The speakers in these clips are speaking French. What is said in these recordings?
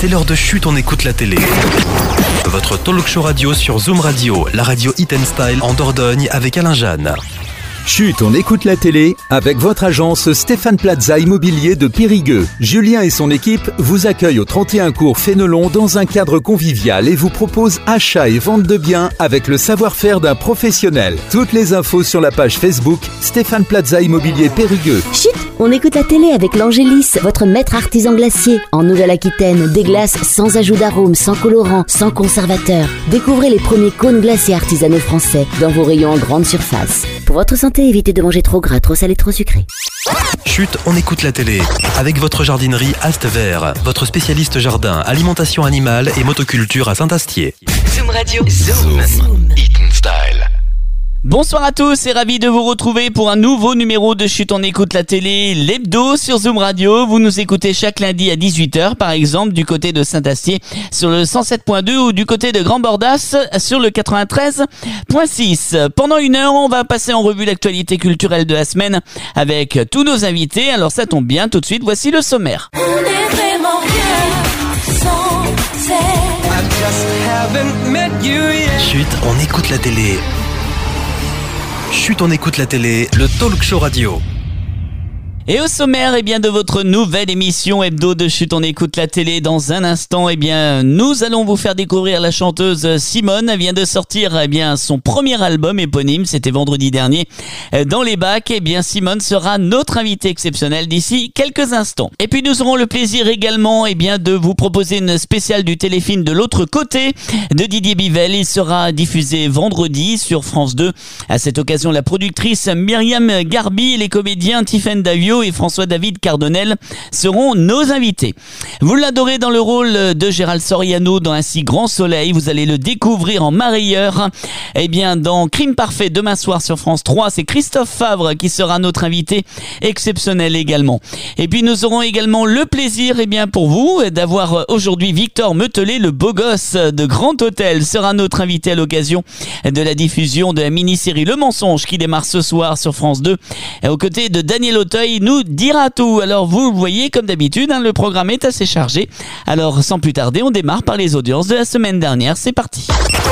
C'est l'heure de Chut, on écoute la télé. Votre talk show radio sur Zoom Radio, la radio Hit and Style en Dordogne avec Alain Jeanne. Chut, on écoute la télé avec votre agence Stéphane Plaza Immobilier de Périgueux. Julien et son équipe vous accueillent au 31 cours Fénelon dans un cadre convivial et vous proposent achat et vente de biens avec le savoir-faire d'un professionnel. Toutes les infos sur la page Facebook Stéphane Plaza Immobilier Périgueux. Chut, on écoute la télé avec l'Angélis, votre maître artisan glacier. En Nouvelle-Aquitaine, des glaces sans ajout d'arôme, sans colorant, sans conservateur. Découvrez les premiers cônes glaciers artisanaux français dans vos rayons en grande surface. Pour votre santé, évitez de manger trop gras, trop salé, trop sucré. Chut, on écoute la télé avec votre jardinerie Ast Vert, votre spécialiste jardin, alimentation animale et motoculture à Saint-Astier. Zoom Radio, Zoom. Hit and Style. Bonsoir à tous et ravi de vous retrouver pour un nouveau numéro de Chut, on écoute la télé, l'hebdo sur Zoom Radio. Vous nous écoutez chaque lundi à 18h par exemple du côté de Saint-Astier sur le 107.2 ou du côté de Grand Bordas sur le 93.6. Pendant une heure, on va passer en revue l'actualité culturelle de la semaine avec tous nos invités. Alors ça tombe bien, tout de suite, voici le sommaire. On est vraiment bien sans Chut, on écoute la télé. Chut, on écoute la télé, le talk show radio. Et au sommaire, eh bien, de votre nouvelle émission hebdo de Chut, on écoute la télé dans un instant, eh bien, nous allons vous faire découvrir la chanteuse Simone. Elle vient de sortir, eh bien, son premier album éponyme, c'était vendredi dernier, dans les bacs. Eh bien, Simone sera notre invitée exceptionnelle d'ici quelques instants. Et puis, nous aurons le plaisir également, eh bien, de vous proposer une spéciale du téléfilm De l'autre côté de Didier Bivel. Il sera diffusé vendredi sur France 2. À cette occasion, la productrice Myriam Garbi et les comédiens Tiffaine Davio et François-David Cardonnel seront nos invités. Vous l'adorez dans le rôle de Gérald Soriano dans Un si grand soleil. Vous allez le découvrir en mareyeur. Eh bien, dans Crime parfait demain soir sur France 3, c'est Christophe Favre qui sera notre invité exceptionnel également. Et puis nous aurons également le plaisir, eh bien, pour vous d'avoir aujourd'hui Victor Metelet, le beau gosse de Grand Hôtel, sera notre invité à l'occasion de la diffusion de la mini-série Le Mensonge qui démarre ce soir sur France 2. Et aux côtés de Daniel Auteuil, nous dira tout. Alors vous voyez, comme d'habitude, le programme est assez chargé. Alors sans plus tarder, on démarre par les audiences de la semaine dernière. C'est parti.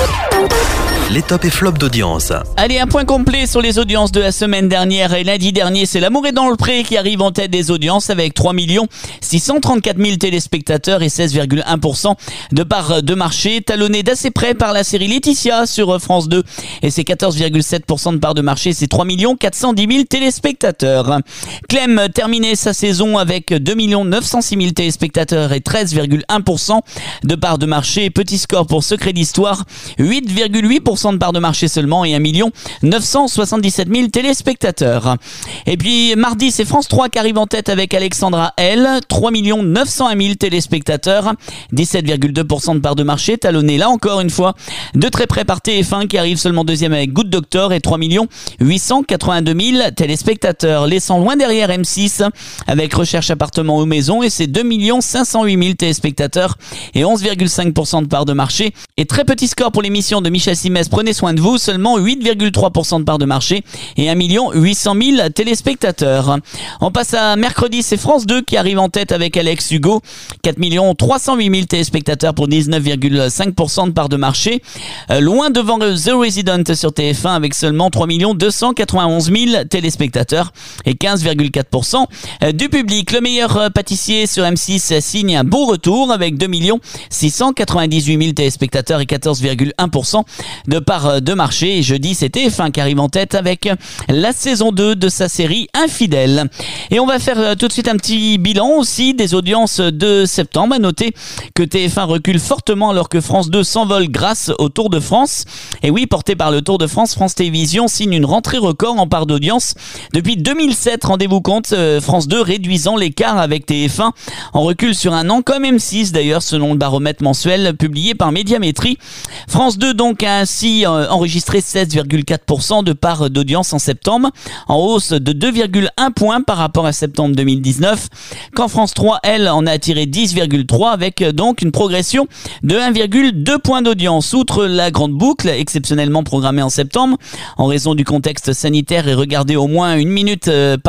Les tops et flops d'audience. Allez, un point complet sur les audiences de la semaine dernière. Et lundi dernier, c'est L'amour est dans le pré qui arrive en tête des audiences avec 3 634 000 téléspectateurs et 16,1% de part de marché, talonné d'assez près par la série Laetitia sur France 2 et ses 14,7% de part de marché, c'est 3 410 000 téléspectateurs. Clem terminait sa saison avec 2 906 000 téléspectateurs et 13,1% de part de marché. Petit score pour Secret d'Histoire, 8,8% de part de marché seulement et 1 977 000 téléspectateurs. Et puis mardi, c'est France 3 qui arrive en tête avec Alexandra L, 3 901 000 téléspectateurs, 17,2% de part de marché, talonné là encore une fois de très près par TF1 qui arrive seulement deuxième avec Good Doctor et 3 882 000 téléspectateurs, laissant loin derrière M6 avec Recherche appartement ou maison et ses 2 508 000 téléspectateurs et 11,5% de part de marché. Et très petit score pour l'émission de Michel Simès, Prenez soin de vous, seulement 8,3% de part de marché et 1 800 000 téléspectateurs. On passe à mercredi, c'est France 2 qui arrive en tête avec Alex Hugo, 4 308 000 téléspectateurs pour 19,5% de part de marché. Loin devant The Resident sur TF1 avec seulement 3 291 000 téléspectateurs et 15,4% du public. Le meilleur pâtissier sur M6 signe un beau retour avec 2 698 000 téléspectateurs et 14,1% de part de marché. Et jeudi, c'est TF1 qui arrive en tête avec la saison 2 de sa série Infidèles. Et on va faire tout de suite un petit bilan aussi des audiences de septembre. À noter que TF1 recule fortement alors que France 2 s'envole grâce au Tour de France. Et oui, porté par le Tour de France, France Télévisions signe une rentrée record en part d'audience depuis 2007. Rendez-vous compte, France 2 réduisant l'écart avec TF1 en recul sur un an, comme M6 d'ailleurs, selon le baromètre mensuel publié par Médiamétrie. France 2 donc a ainsi enregistré 16,4% de part d'audience en septembre, en hausse de 2,1 points par rapport à septembre 2019, quand France 3, elle, en a attiré 10,3 avec donc une progression de 1,2 points d'audience. Outre la grande boucle, exceptionnellement programmée en septembre, en raison du contexte sanitaire et regardée au moins 1 minute par quart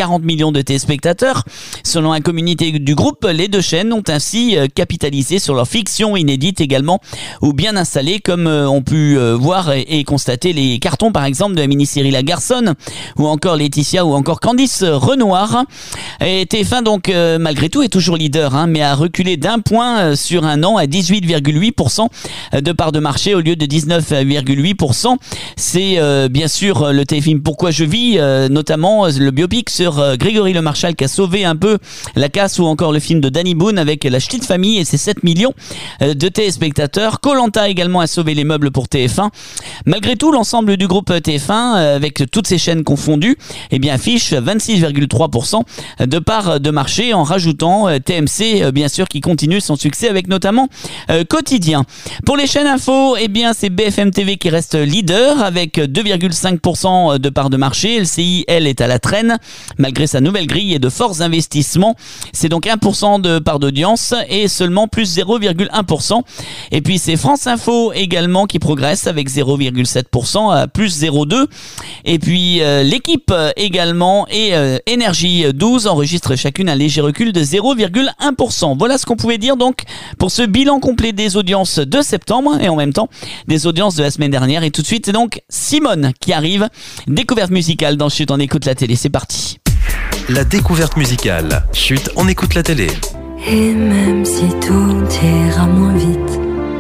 40 millions de téléspectateurs. Selon un communiqué du groupe, les deux chaînes ont ainsi capitalisé sur leur fiction inédite également, ou bien installée, comme on pu voir et constater les cartons par exemple de la mini-série La Garçonne, ou encore Laetitia, ou encore Candice Renoir. Et TF1 donc malgré tout est toujours leader, mais a reculé d'1 point sur un an à 18,8% de part de marché au lieu de 19,8%. C'est bien sûr le téléfilm Pourquoi je vis, notamment le biopic sur Grégory Le Marchal qui a sauvé un peu la casse, ou encore le film de Danny Boone avec La Ch'tite Famille et ses 7 millions de téléspectateurs. Koh-Lanta également a sauvé les meubles pour TF1. Malgré tout, l'ensemble du groupe TF1, avec toutes ces chaînes confondues, affiche 26,3% de part de marché, en rajoutant TMC, bien sûr, qui continue son succès avec notamment Quotidien. Pour les chaînes info, c'est BFM TV qui reste leader avec 2,5% de part de marché. LCI, elle, est à la traîne malgré sa nouvelle grille et de forts investissements. C'est donc 1% de part d'audience et seulement plus 0,1%. Et puis c'est France Info également qui progresse avec 0,7% à plus 0,2%. Et puis l'équipe également et Énergie 12 enregistrent chacune un léger recul de 0,1%. Voilà ce qu'on pouvait dire donc pour ce bilan complet des audiences de septembre et en même temps des audiences de la semaine dernière. Et tout de suite, c'est donc Simone qui arrive. Découverte musicale dans Chut, on écoute la télé. C'est parti. La découverte musicale. Chut, on écoute la télé. Et même si tout ira moins vite,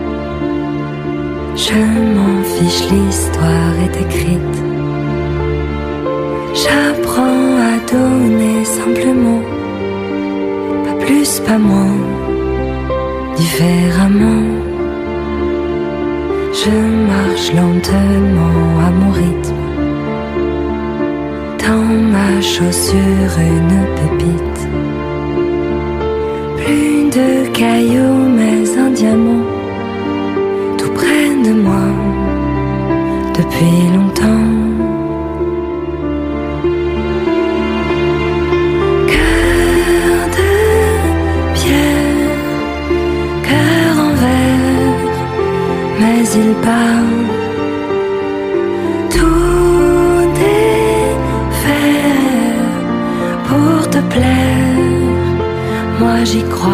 je m'en fiche, l'histoire est écrite. J'apprends à donner simplement, pas plus, pas moins, différemment. Je marche lentement à mon rythme, dans ma chaussure une pépite. Plus de cailloux mais un diamant, tout près de moi, depuis longtemps. Cœur de pierre, cœur en verre, mais il bat. Tout défaire pour te plaire, moi j'y crois.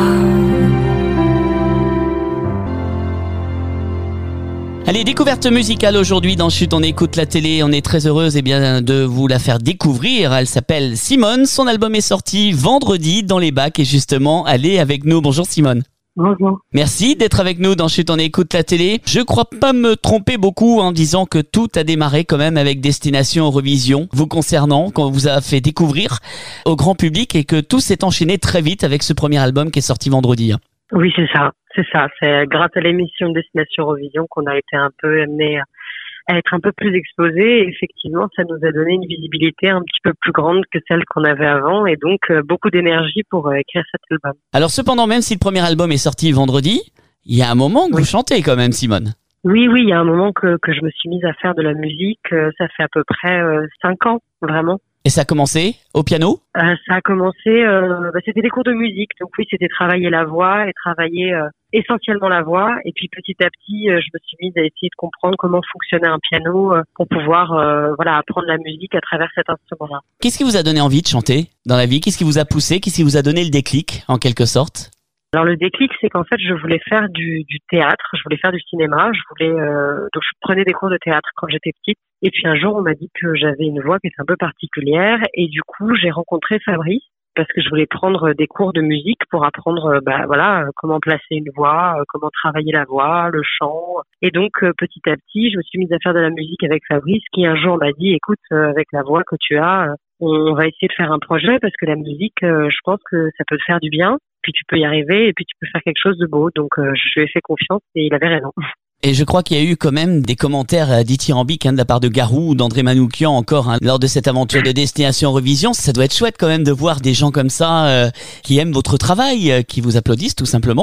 Allez, découverte musicale aujourd'hui dans Chut, on écoute la télé. On est très heureuse de vous la faire découvrir. Elle s'appelle Simone. Son album est sorti vendredi dans les bacs et justement, elle est avec nous. Bonjour Simone. Bonjour. Merci d'être avec nous dans Chut, on écoute la télé. Je crois pas me tromper beaucoup en disant que tout a démarré quand même avec Destination Eurovision, vous concernant, qu'on vous a fait découvrir au grand public et que tout s'est enchaîné très vite avec ce premier album qui est sorti vendredi. Oui, c'est ça. C'est grâce à l'émission Destination Eurovision qu'on a été un peu amené à être un peu plus exposé. Et effectivement, ça nous a donné une visibilité un petit peu plus grande que celle qu'on avait avant et donc beaucoup d'énergie pour écrire cet album. Alors cependant, même si le premier album est sorti vendredi, il y a un moment que vous chantez quand même, Simone. Oui, il y a un moment que je me suis mise à faire de la musique. Ça fait à peu près 5 ans, vraiment. Et ça a commencé au piano ? Ça a commencé, c'était des cours de musique. Donc oui, c'était travailler la voix et travailler essentiellement la voix. Et puis petit à petit, je me suis mise à essayer de comprendre comment fonctionnait un piano pour pouvoir apprendre la musique à travers cet instrument-là. Qu'est-ce qui vous a donné envie de chanter dans la vie ? Qu'est-ce qui vous a poussé ? Qu'est-ce qui vous a donné le déclic, en quelque sorte ? Alors le déclic, c'est qu'en fait, je voulais faire du théâtre, je voulais faire du cinéma, donc je prenais des cours de théâtre quand j'étais petite. Et puis un jour, on m'a dit que j'avais une voix qui était un peu particulière, et du coup, j'ai rencontré Fabrice parce que je voulais prendre des cours de musique pour apprendre, comment placer une voix, comment travailler la voix, le chant. Et donc petit à petit, je me suis mise à faire de la musique avec Fabrice, qui un jour m'a dit, écoute, avec la voix que tu as, on va essayer de faire un projet parce que la musique, je pense que ça peut te faire du bien. Puis tu peux y arriver et puis tu peux faire quelque chose de beau. Donc je lui ai fait confiance et il avait raison. Et je crois qu'il y a eu quand même des commentaires dithyrambiques de la part de Garou ou d'André Manoukian encore lors de cette aventure de Destination Eurovision. Ça doit être chouette quand même de voir des gens comme ça qui aiment votre travail, qui vous applaudissent tout simplement.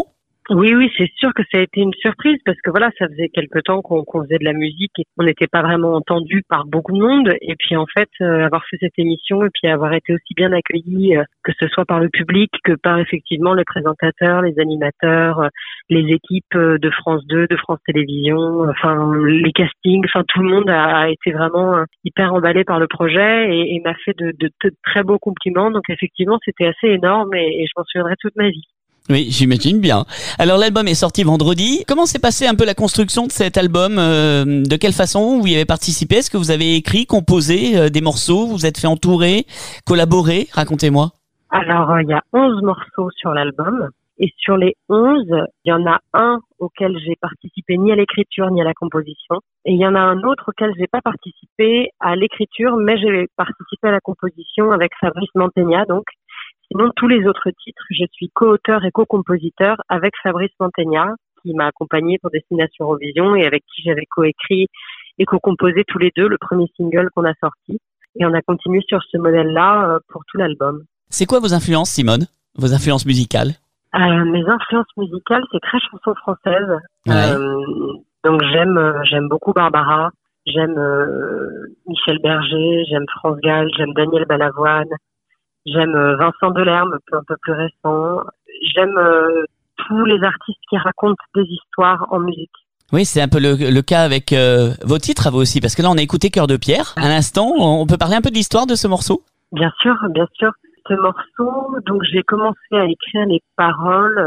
Oui, c'est sûr que ça a été une surprise parce que voilà, ça faisait quelque temps qu'on faisait de la musique et on n'était pas vraiment entendu par beaucoup de monde. Et puis en fait, avoir fait cette émission et puis avoir été aussi bien accueilli, que ce soit par le public que par effectivement les présentateurs, les animateurs, les équipes de France 2, de France Télévisions, enfin les castings, enfin tout le monde a été vraiment hyper emballé par le projet et m'a fait de très beaux compliments. Donc effectivement, c'était assez énorme et je m'en souviendrai toute ma vie. Oui, j'imagine bien. Alors l'album est sorti vendredi. Comment s'est passée un peu la construction de cet album ? De quelle façon vous y avez participé ? Est-ce que vous avez écrit, composé des morceaux ? Vous êtes fait entourer, collaborer ? Racontez-moi. Alors, il y a 11 morceaux sur l'album. Et sur les 11, il y en a un auquel j'ai participé ni à l'écriture ni à la composition. Et il y en a un autre auquel j'ai pas participé à l'écriture, mais j'ai participé à la composition avec Fabrice Mantegna, donc. Sinon, tous les autres titres, je suis co-auteur et co-compositeur avec Fabrice Mantegna, qui m'a accompagné pour Destination Eurovision et avec qui j'avais coécrit et co-composé tous les deux le premier single qu'on a sorti. Et on a continué sur ce modèle-là pour tout l'album. C'est quoi vos influences, Simone ? Vos influences musicales ? Mes influences musicales, c'est très chanson française. Ouais. Donc j'aime beaucoup Barbara, j'aime Michel Berger, j'aime France Gall, j'aime Daniel Balavoine. J'aime Vincent Delerme, un peu plus récent. J'aime tous les artistes qui racontent des histoires en musique. Oui, c'est un peu le cas avec vos titres à vous aussi, parce que là on a écouté Cœur de Pierre. À l'instant, on peut parler un peu de l'histoire de ce morceau ? Bien sûr. Ce morceau, donc j'ai commencé à écrire les paroles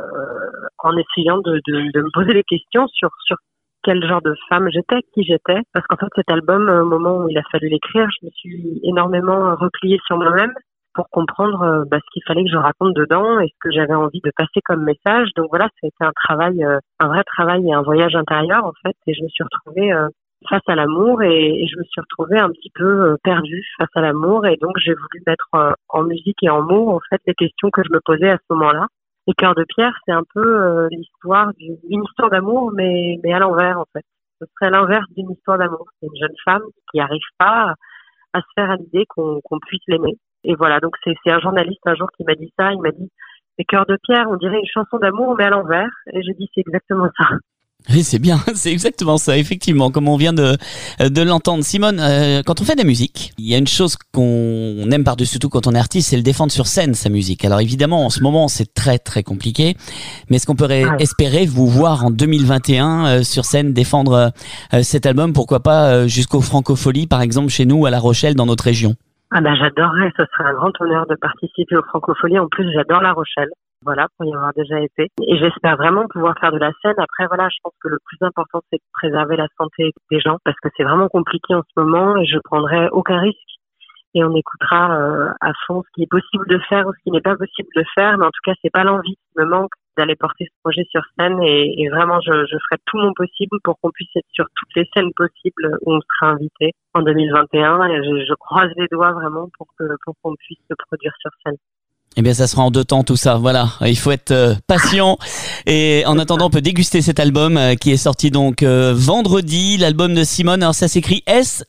en essayant de me poser des questions sur quel genre de femme j'étais, qui j'étais. Parce qu'en fait cet album, au moment où il a fallu l'écrire, je me suis énormément repliée sur moi-même pour comprendre ce qu'il fallait que je raconte dedans et ce que j'avais envie de passer comme message. Donc voilà, ça a été un travail, un vrai travail et un voyage intérieur en fait. Et je me suis retrouvée face à l'amour et je me suis retrouvée un petit peu perdue face à l'amour. Et donc j'ai voulu mettre en musique et en mots en fait les questions que je me posais à ce moment-là. Et Cœur de Pierre, c'est un peu l'histoire d'une histoire d'amour, mais à l'envers en fait. Ce serait l'inverse d'une histoire d'amour. C'est une jeune femme qui n'arrive pas à se faire à l'idée qu'on puisse l'aimer. Et voilà, donc c'est un journaliste un jour qui m'a dit ça, il m'a dit « Mais Cœur de Pierre, on dirait une chanson d'amour, mais à l'envers. » Et j'ai dit « C'est exactement ça. » Oui, c'est bien, c'est exactement ça, effectivement, comme on vient de l'entendre. Simone, quand on fait de la musique, il y a une chose qu'on aime par-dessus tout quand on est artiste, c'est le défendre sur scène, sa musique. Alors évidemment, en ce moment, c'est très très compliqué, mais est-ce qu'on pourrait espérer vous voir en 2021 sur scène défendre cet album, pourquoi pas jusqu'au Francofolie, par exemple, chez nous, à La Rochelle, dans notre région ? Ah ben j'adorerais, ce serait un grand honneur de participer au Francofolie. En plus, j'adore La Rochelle. Voilà, pour y avoir déjà été. Et j'espère vraiment pouvoir faire de la scène. Après, voilà, je pense que le plus important, c'est de préserver la santé des gens parce que c'est vraiment compliqué en ce moment et je prendrai aucun risque. Et on écoutera à fond ce qui est possible de faire ou ce qui n'est pas possible de faire. Mais en tout cas, c'est pas l'envie qui me manque d'aller porter ce projet sur scène et vraiment, je ferai tout mon possible pour qu'on puisse être sur toutes les scènes possibles où on sera invité en 2021. Et je croise les doigts vraiment pour qu'on puisse se produire sur scène. Eh bien, ça sera en 2 temps tout ça. Voilà, il faut être patient. Et en attendant, on peut déguster cet album qui est sorti donc vendredi. L'album de Simone. Alors ça s'écrit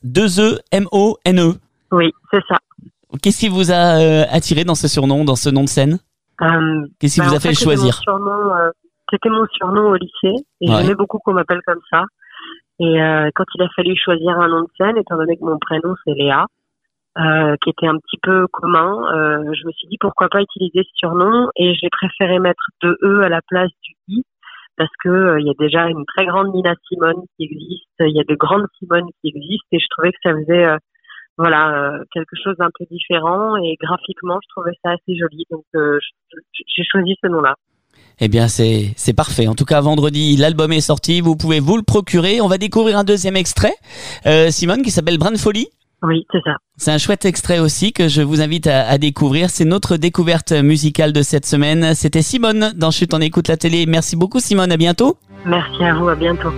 S2EMONE. Oui, c'est ça. Qu'est-ce qui vous a attiré dans ce surnom, dans ce nom de scène ? Qu'est-ce qui vous a fait le choisir ? C'était mon surnom au lycée et j'aimais beaucoup qu'on m'appelle comme ça. Et quand il a fallu choisir un nom de scène, étant donné que mon prénom c'est Léa, qui était un petit peu commun, je me suis dit pourquoi pas utiliser ce surnom et j'ai préféré mettre 2 E à la place du I parce que il y a déjà une très grande Nina Simone qui existe, il y a de grandes Simone qui existent et je trouvais que ça faisait quelque chose d'un peu différent et graphiquement je trouvais ça assez joli donc j'ai choisi ce nom-là. Eh bien c'est parfait. En tout cas vendredi l'album est sorti, vous pouvez vous le procurer. On va découvrir un deuxième extrait, Simone, qui s'appelle Brin de folie. Oui, c'est ça. C'est un chouette extrait aussi que je vous invite à découvrir. C'est notre découverte musicale de cette semaine. C'était Simone dans Chut, on écoute la télé. Merci beaucoup Simone, à bientôt. Merci à vous, à bientôt.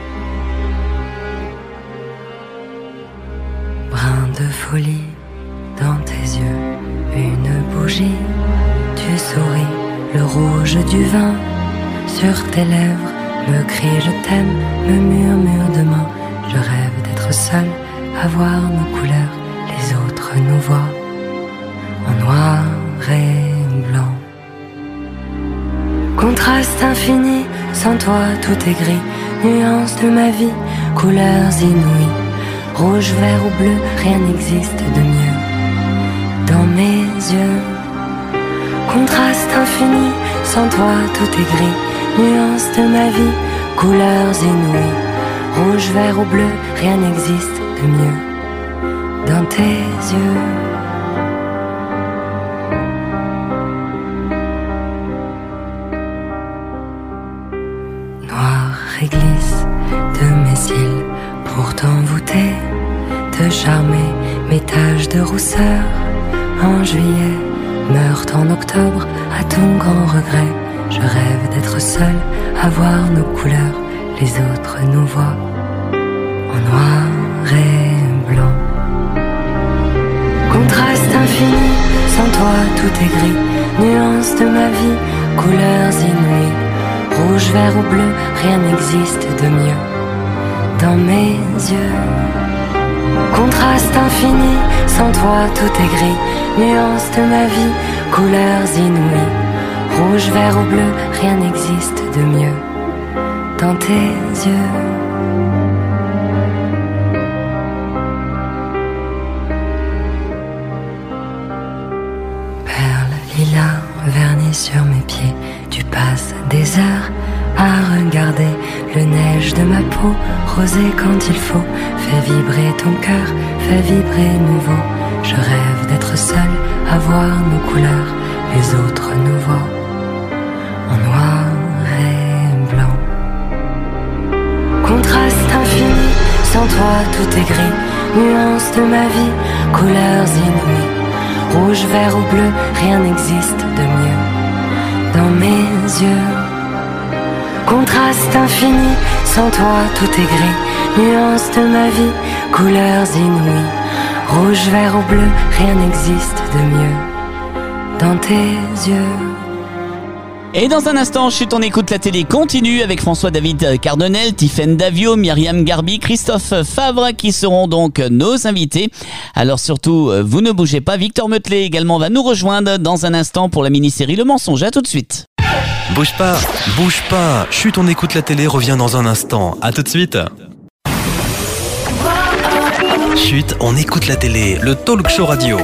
Brin de folie dans tes yeux, une bougie, tu souris, le rouge du vin sur tes lèvres, me crie je t'aime, me murmure demain, je rêve d'être seul, à voir nos couleurs, les autres nous voient en noir et blanc. Contraste infini, sans toi tout est gris. Nuances de ma vie, couleurs inouïes. Rouge, vert ou bleu, rien n'existe de mieux. Dans mes yeux, contraste infini, sans toi tout est gris. Nuances de ma vie, couleurs inouïes. Rouge, vert ou bleu, rien n'existe de mieux. Dans tes yeux. Noir et glisse de mes cils pour t'envoûter, te charmer, mes taches de rousseur. En juillet, meurent en octobre, à ton grand regret. Je rêve d'être seul, à voir nos couleurs, les autres nous voient en noir et blanc. Contraste infini, sans toi tout est gris. Nuances de ma vie, couleurs inouïes. Rouge, vert ou bleu, rien n'existe de mieux. Dans mes yeux, contraste infini, sans toi tout est gris. Nuances de ma vie, couleurs inouïes. Rouge, vert ou bleu, rien n'existe de mieux. Dans tes yeux. Perle, lilas, vernis sur mes pieds. Tu passes des heures à regarder le neige de ma peau, rosé quand il faut. Fais vibrer ton cœur, fais vibrer nos vents. Je rêve d'être seul, à voir nos couleurs, les autres nous voient en noir et blanc. Contraste infini, sans toi tout est gris. Nuances de ma vie, couleurs inouïes. Rouge, vert ou bleu, rien n'existe de mieux. Dans mes yeux, contraste infini, sans toi tout est gris. Nuances de ma vie, couleurs inouïes. Rouge, vert ou bleu, rien n'existe de mieux. Dans tes yeux. Et dans un instant, Chut, on écoute la télé continue avec François-David Cardonnel, Tiffaine Davio, Myriam Garbi, Christophe Favre qui seront donc nos invités. Alors surtout, vous ne bougez pas. Victor Meutlet également va nous rejoindre dans un instant pour la mini-série Le Mensonge. À tout de suite. Bouge pas, bouge pas. Chut, on écoute la télé revient dans un instant. À tout de suite. Chut, on écoute la télé, le talk show radio.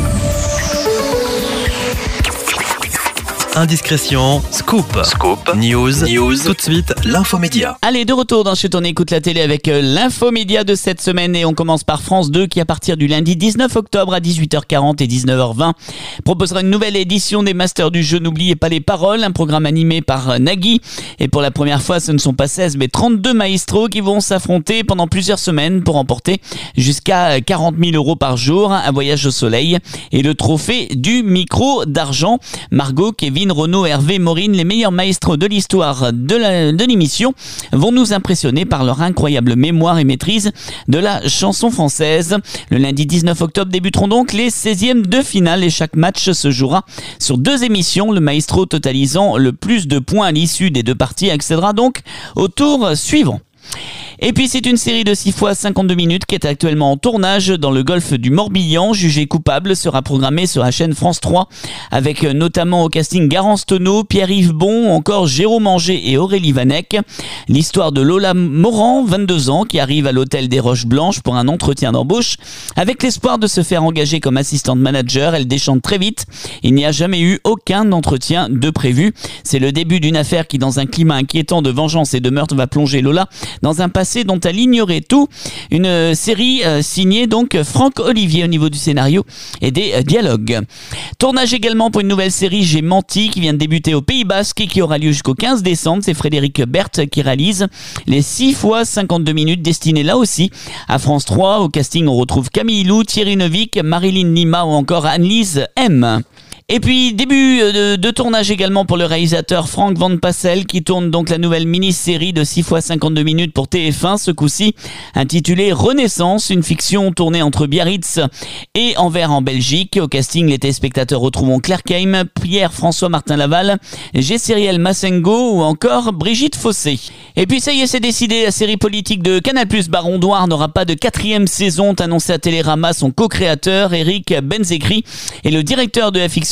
Indiscrétion, scoop, news, tout de suite, l'infomédia. Allez, de retour dans Chut, on écoute la télé avec l'infomédia de cette semaine et on commence par France 2 qui à partir du lundi 19 octobre à 18h40 et 19h20 proposera une nouvelle édition des Masters du jeu. N'oubliez pas les paroles, un programme animé par Nagui et pour la première fois ce ne sont pas 16 mais 32 maestros qui vont s'affronter pendant plusieurs semaines pour remporter jusqu'à 40 000 € par jour, un voyage au soleil et le trophée du micro d'argent. Margot, Kevin, Renaud, Hervé, Maureen, les meilleurs maestros de l'histoire de l'émission, vont nous impressionner par leur incroyable mémoire et maîtrise de la chanson française. Le lundi 19 octobre débuteront donc les 16e de finale et chaque match se jouera sur 2 émissions. Le maestro totalisant le plus de points à l'issue des 2 parties accédera donc au tour suivant. Et puis c'est une série de 6 fois 52 minutes qui est actuellement en tournage dans le golfe du Morbihan. Jugé coupable sera programmé sur la chaîne France 3 avec notamment au casting Garance Tonneau, Pierre-Yves Bon, encore Jérôme Anger et Aurélie Vanek. L'histoire de Lola Morand, 22 ans, qui arrive à l'hôtel des Roches Blanches pour un entretien d'embauche. Avec l'espoir de se faire engager comme assistante manager, elle déchante très vite. Il n'y a jamais eu aucun entretien de prévu. C'est le début d'une affaire qui, dans un climat inquiétant de vengeance et de meurtre, va plonger Lola dans un passé dont elle ignorait tout. Une série signée donc Franck Olivier au niveau du scénario et des dialogues. Tournage également pour une nouvelle série J'ai menti qui vient de débuter au Pays Basque et qui aura lieu jusqu'au 15 décembre. C'est Frédéric Berthe qui réalise les 6 fois 52 minutes destinées là aussi à France 3. Au casting on retrouve Camille Lou, Thierry Neuvik, Marilyn Lima ou encore Annelise M. Et puis début de tournage également pour le réalisateur Franck Van Passel qui tourne donc la nouvelle mini-série de 6 fois 52 minutes pour TF1 ce coup-ci intitulée Renaissance, une fiction tournée entre Biarritz et Anvers en Belgique. Au casting les téléspectateurs retrouvons Claire Keim, Pierre-François Martin Laval, Gesseriel Massengo ou encore Brigitte Fossé. Et puis ça y est, c'est décidé, la série politique de Canal+, Baron Noir n'aura pas de 4e saison, annoncé à Télérama son co-créateur Eric Benzekri et le directeur de la fiction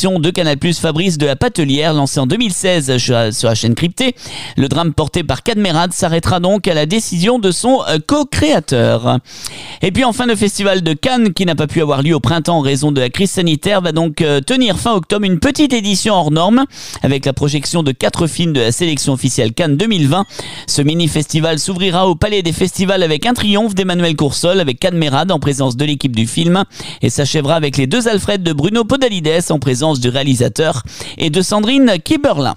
l'émission de Canal+, Fabrice de la Patelière, lancée en 2016 sur la chaîne cryptée. Le drame porté par Cadmerade s'arrêtera donc à la décision de son co-créateur. Et puis enfin, le festival de Cannes, qui n'a pas pu avoir lieu au printemps en raison de la crise sanitaire, va donc tenir fin octobre une petite édition hors norme avec la projection de 4 films de la sélection officielle Cannes 2020. Ce mini-festival s'ouvrira au Palais des Festivals avec un triomphe d'Emmanuel Coursol avec Cadmerade en présence de l'équipe du film et s'achèvera avec les 2 Alfred de Bruno Podalides en présence du réalisateur et de Sandrine Kiberlin.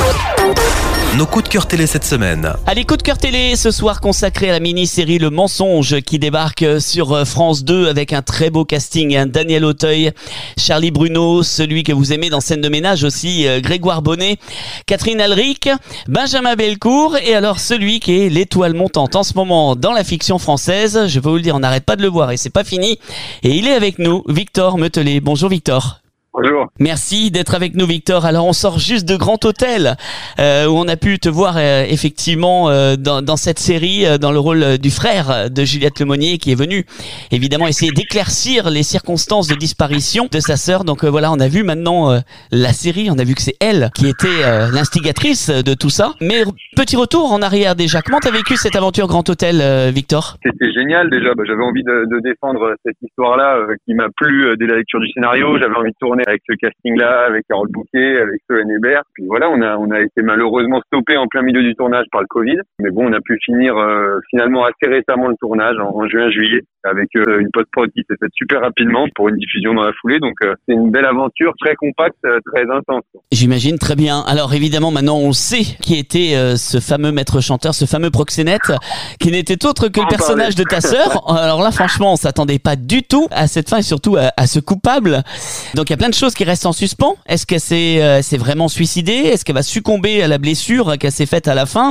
Nos coups de cœur télé cette semaine. Allez, coup de cœur télé ce soir consacré à la mini-série Le Mensonge qui débarque sur France 2 avec un très beau casting. Daniel Auteuil, Charlie Bruno, celui que vous aimez dans Scène de ménage aussi, Grégoire Bonnet, Catherine Alric, Benjamin Bellecour et alors celui qui est l'étoile montante en ce moment dans la fiction française. Je peux vous le dire, on n'arrête pas de le voir et c'est pas fini. Et il est avec nous, Victor Metelet. Bonjour Victor. Bonjour. Merci d'être avec nous Victor. Alors on sort juste de Grand Hôtel où on a pu te voir effectivement dans cette série dans le rôle du frère de Juliette Lemonnier qui est venu évidemment essayer d'éclaircir les circonstances de disparition de sa sœur. Donc voilà, on a vu maintenant la série, on a vu que c'est elle qui était l'instigatrice de tout ça. Mais petit retour en arrière déjà. Comment t'as vécu cette aventure Grand Hôtel Victor? C'était génial déjà. J'avais envie de défendre cette histoire-là qui m'a plu dès la lecture du scénario. J'avais envie de tourner avec ce casting-là, avec Carole Bouquet, avec Solène Hébert. Puis voilà, on a été malheureusement stoppé en plein milieu du tournage par le Covid. Mais bon, on a pu finir finalement assez récemment le tournage en juin-juillet avec une post-prod qui s'est faite super rapidement pour une diffusion dans la foulée. Donc c'est une belle aventure, très compacte, très intense. J'imagine, très bien. Alors évidemment, maintenant on sait qui était ce fameux maître chanteur, ce fameux proxénète, qui n'était autre que le personnage de ta sœur. Alors là, franchement, on s'attendait pas du tout à cette fin et surtout à ce coupable. Donc il y a plein de choses qui restent en suspens. Est-ce qu'elle s'est vraiment suicidée? Est-ce qu'elle va succomber à la blessure qu'elle s'est faite à la fin?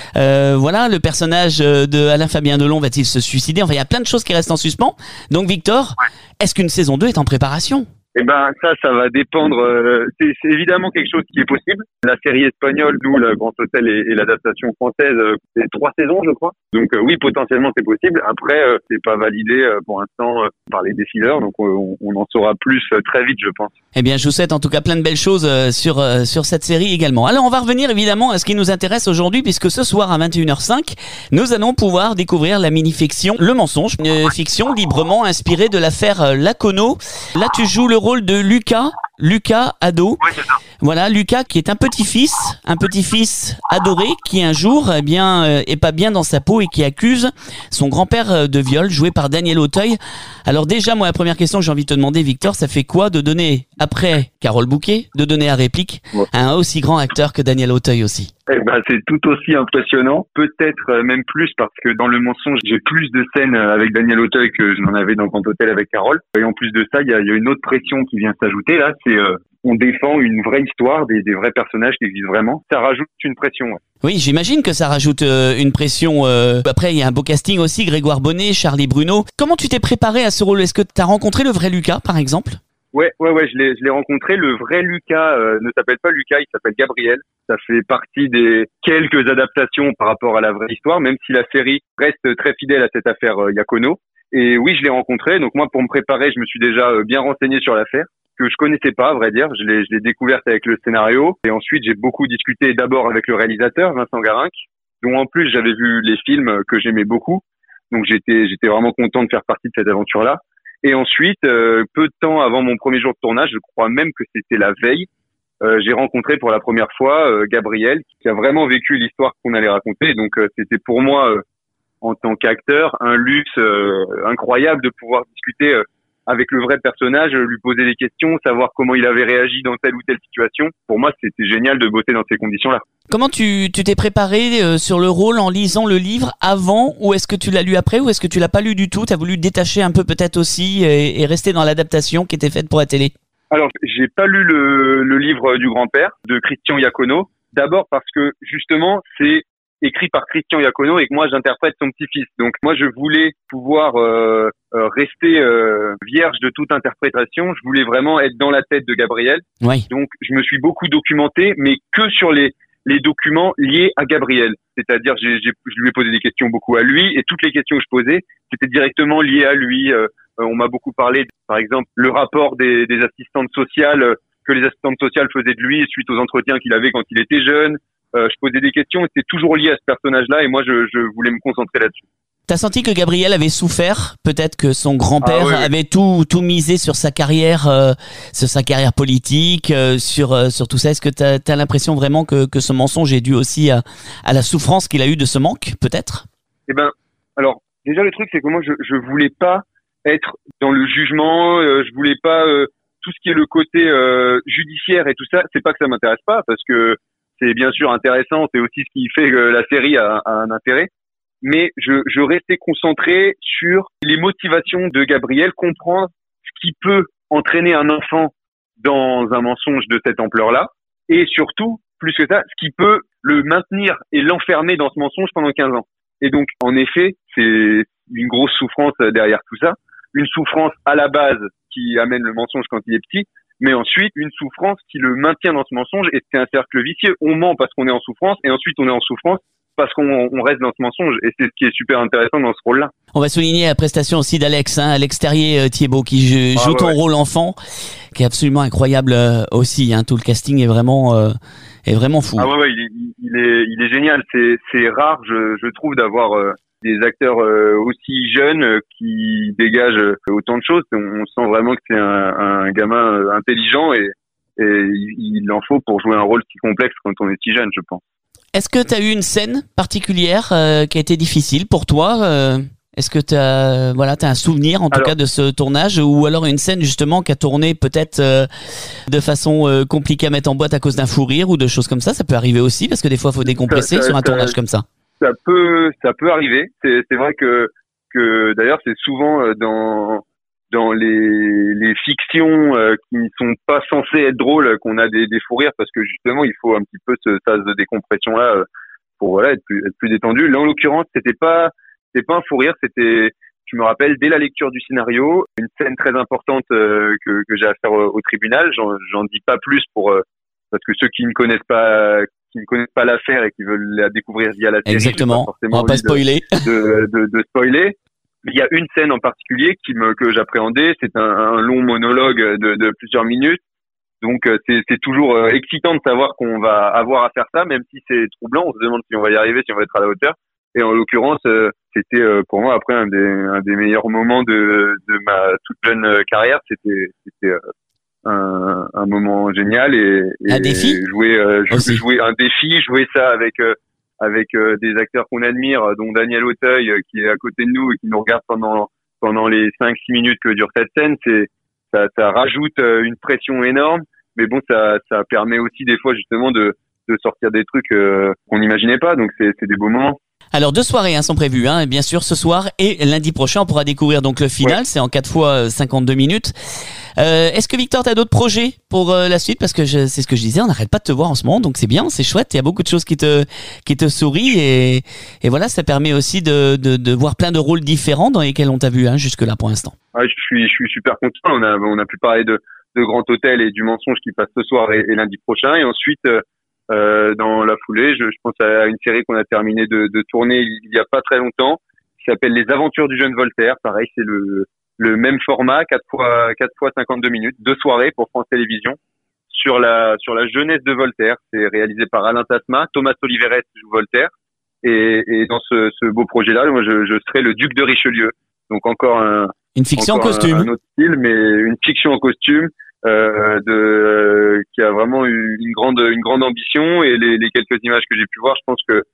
Voilà, le personnage de Alain Fabien Delon va-t-il se suicider? Enfin, il y a plein de choses qui restent en suspens. Donc Victor, est-ce qu'une saison 2 est en préparation? Eh ben ça va dépendre. C'est évidemment quelque chose qui est possible. La série espagnole, d'où le Grand Hôtel et l'adaptation française, c'est 3 saisons, je crois. Donc oui, potentiellement c'est possible. Après, c'est pas validé pour l'instant par les décideurs. Donc on en saura plus très vite, je pense. Eh bien, je vous souhaite en tout cas plein de belles choses sur cette série également. Alors, on va revenir évidemment à ce qui nous intéresse aujourd'hui, puisque ce soir à 21h05, nous allons pouvoir découvrir la mini-fiction Le Mensonge, une fiction librement inspirée de l'affaire Lacono. Là, tu joues le rôle de Lucas ado. Ouais, c'est ça. Voilà, Lucas qui est un petit-fils adoré qui un jour est pas bien dans sa peau et qui accuse son grand-père de viol, joué par Daniel Auteuil. Alors déjà, moi, la première question que j'ai envie de te demander, Victor, ça fait quoi de donner, après Carole Bouquet, de donner la réplique à un aussi grand acteur que Daniel Auteuil aussi? Eh ben, c'est tout aussi impressionnant, peut-être même plus parce que dans Le Mensonge, j'ai plus de scènes avec Daniel Auteuil que je n'en avais dans Grand Hôtel avec Carole. Et en plus de ça, il y a une autre pression qui vient s'ajouter là, c'est on défend une vraie histoire, des vrais personnages qui existent vraiment. Ça rajoute une pression. Ouais. Oui, j'imagine que ça rajoute une pression. Après, il y a un beau casting aussi, Grégoire Bonnet, Charlie Bruno. Comment tu t'es préparé à ce rôle? Est-ce que tu as rencontré le vrai Lucas, par exemple? Ouais, je l'ai rencontré. Le vrai Lucas ne s'appelle pas Lucas, il s'appelle Gabriel. Ça fait partie des quelques adaptations par rapport à la vraie histoire, même si la série reste très fidèle à cette affaire Iacono. Et oui, je l'ai rencontré. Donc moi, pour me préparer, je me suis déjà bien renseigné sur l'affaire, que je connaissais pas, à vrai dire. Je l'ai découverte avec le scénario. Et ensuite, j'ai beaucoup discuté d'abord avec le réalisateur, Vincent Garinck, dont en plus j'avais vu les films que j'aimais beaucoup. Donc j'étais vraiment content de faire partie de cette aventure-là. Et ensuite, peu de temps avant mon premier jour de tournage, je crois même que c'était la veille, j'ai rencontré pour la première fois Gabriel, qui a vraiment vécu l'histoire qu'on allait raconter. Donc c'était pour moi, en tant qu'acteur, un luxe incroyable de pouvoir discuter avec le vrai personnage, lui poser des questions, savoir comment il avait réagi dans telle ou telle situation. Pour moi, c'était génial de bosser dans ces conditions-là. Comment tu t'es préparé sur le rôle en lisant le livre avant, ou est-ce que tu l'as lu après, ou est-ce que tu l'as pas lu du tout? Tu as voulu détacher un peu peut-être aussi et rester dans l'adaptation qui était faite pour la télé? Alors, j'ai pas lu le livre du grand-père de Christian Iacono. D'abord parce que justement, c'est écrit par Christian Iacono et que moi j'interprète son petit-fils. Donc moi je voulais pouvoir rester vierge de toute interprétation. Je voulais vraiment être dans la tête de Gabriel. Oui. Donc je me suis beaucoup documenté, mais que sur les documents liés à Gabriel. C'est-à-dire je lui ai posé des questions beaucoup à lui et toutes les questions que je posais c'était directement lié à lui. On m'a beaucoup parlé, par exemple, le rapport des assistantes sociales que les assistantes sociales faisaient de lui suite aux entretiens qu'il avait quand il était jeune. Je posais des questions et c'était toujours lié à ce personnage-là et moi je voulais me concentrer là-dessus. T'as senti que Gabriel avait souffert, peut-être que son grand-père avait tout misé sur sa carrière politique, sur tout ça. Est-ce que t'as l'impression vraiment que ce mensonge est dû aussi à la souffrance qu'il a eue de ce manque, peut-être? Eh ben, alors déjà le truc c'est que moi je voulais pas être dans le jugement, je voulais pas tout ce qui est le côté judiciaire et tout ça. C'est pas que ça m'intéresse pas parce que c'est bien sûr intéressant, c'est aussi ce qui fait que la série a un intérêt. Mais je restais concentré sur les motivations de Gabriel, comprendre ce qui peut entraîner un enfant dans un mensonge de cette ampleur-là, et surtout, plus que ça, ce qui peut le maintenir et l'enfermer dans ce mensonge pendant 15 ans. Et donc, en effet, c'est une grosse souffrance derrière tout ça, une souffrance à la base qui amène le mensonge quand il est petit, mais ensuite une souffrance qui le maintient dans ce mensonge, et c'est un cercle vicieux. On ment parce qu'on est en souffrance, et ensuite on est en souffrance parce qu'on reste dans ce mensonge, et c'est ce qui est super intéressant dans ce rôle-là. On va souligner la prestation aussi d'Alex, Alex Terrier-Thiebaud, qui joue ton rôle enfant, qui est absolument incroyable aussi. Tout le casting est vraiment fou. Ah ouais, il est génial. C'est rare, je trouve, d'avoir des acteurs aussi jeunes qui dégagent autant de choses. On sent vraiment que c'est un gamin intelligent et il en faut pour jouer un rôle si complexe quand on est si jeune, je pense. Est-ce que tu as eu une scène particulière qui a été difficile pour toi Est-ce que tu as un souvenir en tout cas de ce tournage, ou alors une scène justement qui a tourné peut-être de façon compliquée à mettre en boîte à cause d'un fou rire ou de choses comme ça? Ça peut arriver aussi parce que des fois il faut décompresser sur un tournage comme ça. Ça peut arriver. C'est vrai que d'ailleurs c'est souvent dans les fictions qui ne sont pas censées être drôles qu'on a des fous rires, parce que justement il faut un petit peu ce sas de décompression là pour être plus détendu. Là en l'occurrence c'était pas un fou rire, c'était, je me rappelle, dès la lecture du scénario, une scène très importante que j'ai à faire au tribunal. J'en dis pas plus parce que ceux qui ne connaissent pas l'affaire et qui veulent la découvrir via la série, exactement, on va pas spoiler de spoiler. Il y a une scène en particulier que j'appréhendais, c'est un long monologue de plusieurs minutes. Donc c'est toujours excitant de savoir qu'on va avoir à faire ça, même si c'est troublant. On se demande si on va y arriver, si on va être à la hauteur. Et en l'occurrence, c'était pour moi après un des meilleurs moments de ma toute jeune carrière. C'était un moment génial et un défi. Jouer un défi, jouer ça avec des acteurs qu'on admire, dont Daniel Auteuil qui est à côté de nous et qui nous regarde pendant les 5-6 minutes que dure cette scène. Ça rajoute une pression énorme, mais bon, ça permet aussi des fois justement de sortir des trucs qu'on n'imaginait pas. Donc c'est des beaux moments. Alors 2 soirées sont prévues, bien sûr, ce soir et lundi prochain. On pourra découvrir donc le final. Ouais. C'est en 4 fois 52 minutes. Est-ce que Victor, t'as d'autres projets pour la suite? Parce que c'est ce que je disais, on n'arrête pas de te voir en ce moment, donc c'est bien, c'est chouette. Il y a beaucoup de choses qui te sourient et voilà, ça permet aussi de voir plein de rôles différents dans lesquels on t'a vu jusque là pour l'instant. Ouais, je suis super content. On a pu parler de Grand Hôtel et du mensonge qui passe ce soir et lundi prochain, et ensuite dans la foulée, je pense à une série qu'on a terminé de tourner il y a pas très longtemps, qui s'appelle Les Aventures du jeune Voltaire. Pareil, c'est le même format, 4 fois 52 minutes, 2 soirées pour France Télévisions sur la jeunesse de Voltaire. C'est réalisé par Alain Tasma, Thomas Oliveres joue Voltaire, et dans ce beau projet-là, moi je serai le duc de Richelieu. Donc encore une fiction en costume, un autre style, mais une fiction en costume. Qui a vraiment eu une grande ambition, et les quelques images que j'ai pu voir, je pense que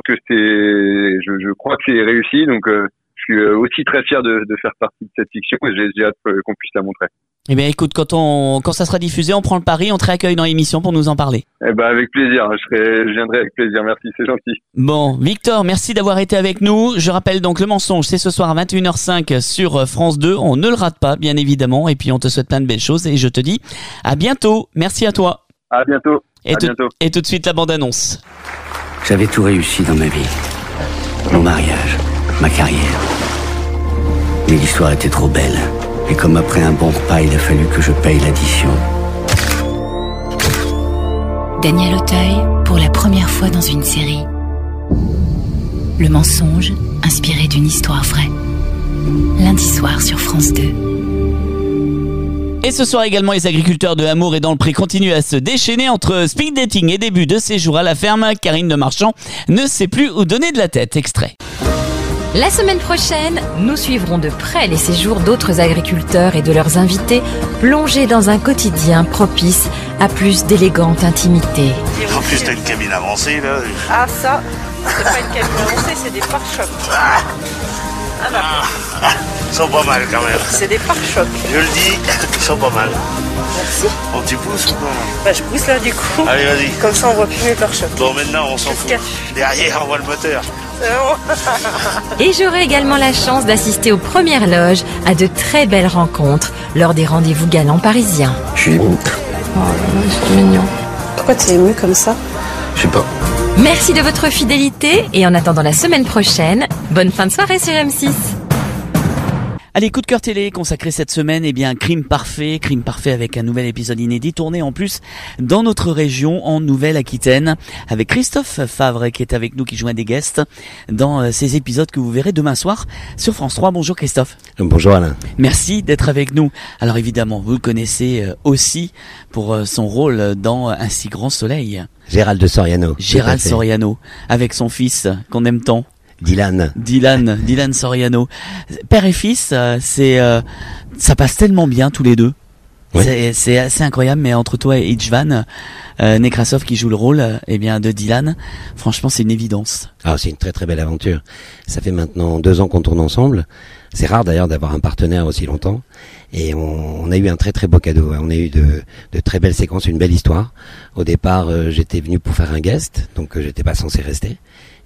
je crois que c'est réussi, donc je suis aussi très fier de faire partie de cette fiction, et j'ai hâte qu'on puisse la montrer. Eh bien écoute, quand ça sera diffusé, on prend le pari, on te réaccueille dans l'émission pour nous en parler. Eh ben avec plaisir, je viendrai avec plaisir, merci, c'est gentil. Bon, Victor, merci d'avoir été avec nous. Je rappelle donc le mensonge, c'est ce soir à 21h05 sur France 2. On ne le rate pas, bien évidemment, et puis on te souhaite plein de belles choses, et je te dis à bientôt. Merci à toi. À bientôt. Et tout de suite la bande-annonce. J'avais tout réussi dans ma vie. Mon mariage, ma carrière. Mais l'histoire était trop belle. Et comme après un bon repas, il a fallu que je paye l'addition. Daniel Auteuil, pour la première fois dans une série. Le mensonge, inspiré d'une histoire vraie. Lundi soir sur France 2. Et ce soir également, les agriculteurs de Amour et dans le Pré continuent à se déchaîner entre speed dating et début de séjour à la ferme. Karine de Marchand ne sait plus où donner de la tête. Extrait. La semaine prochaine, nous suivrons de près les séjours d'autres agriculteurs et de leurs invités plongés dans un quotidien propice à plus d'élégante intimité. En plus, t'as une cabine avancée là. Ah ça, c'est pas une cabine avancée, c'est des pare-chocs. Ils sont pas mal quand même. C'est des pare-chocs. Je le dis, ils sont pas mal. Merci. Bon, tu pousses ou quoi? Bah je pousse là du coup. Allez, vas-y. Comme ça on voit plus mes pare-chocs. Bon, maintenant on s'en fout. Derrière, on voit le moteur. Et j'aurai également la chance d'assister aux premières loges à de très belles rencontres lors des rendez-vous galants parisiens. Je suis ému. Oh, ils sont mignons. Pourquoi t'es ému comme ça? Je sais pas. Merci de votre fidélité et en attendant la semaine prochaine, bonne fin de soirée sur M6. Allez, coup de cœur télé consacré cette semaine, Crime Parfait avec un nouvel épisode inédit tourné en plus dans notre région en Nouvelle-Aquitaine avec Christophe Favre qui est avec nous, qui joue un des guests dans ces épisodes que vous verrez demain soir sur France 3. Bonjour Christophe. Bonjour Alain. Merci d'être avec nous. Alors évidemment, vous le connaissez aussi pour son rôle dans Un si grand soleil. Gérald Soriano. Gérald Soriano avec son fils qu'on aime tant. Dylan Soriano. Père et fils, ça passe tellement bien tous les deux. Ouais. C'est assez incroyable, mais entre toi et Istvan Nekrasov qui joue le rôle de Dylan, franchement c'est une évidence. Ah, c'est une très très belle aventure. Ça fait maintenant 2 ans qu'on tourne ensemble. C'est rare d'ailleurs d'avoir un partenaire aussi longtemps. Et on a eu un très très beau cadeau. On a eu de très belles séquences, une belle histoire. Au départ, j'étais venu pour faire un guest, donc j'étais pas censé rester.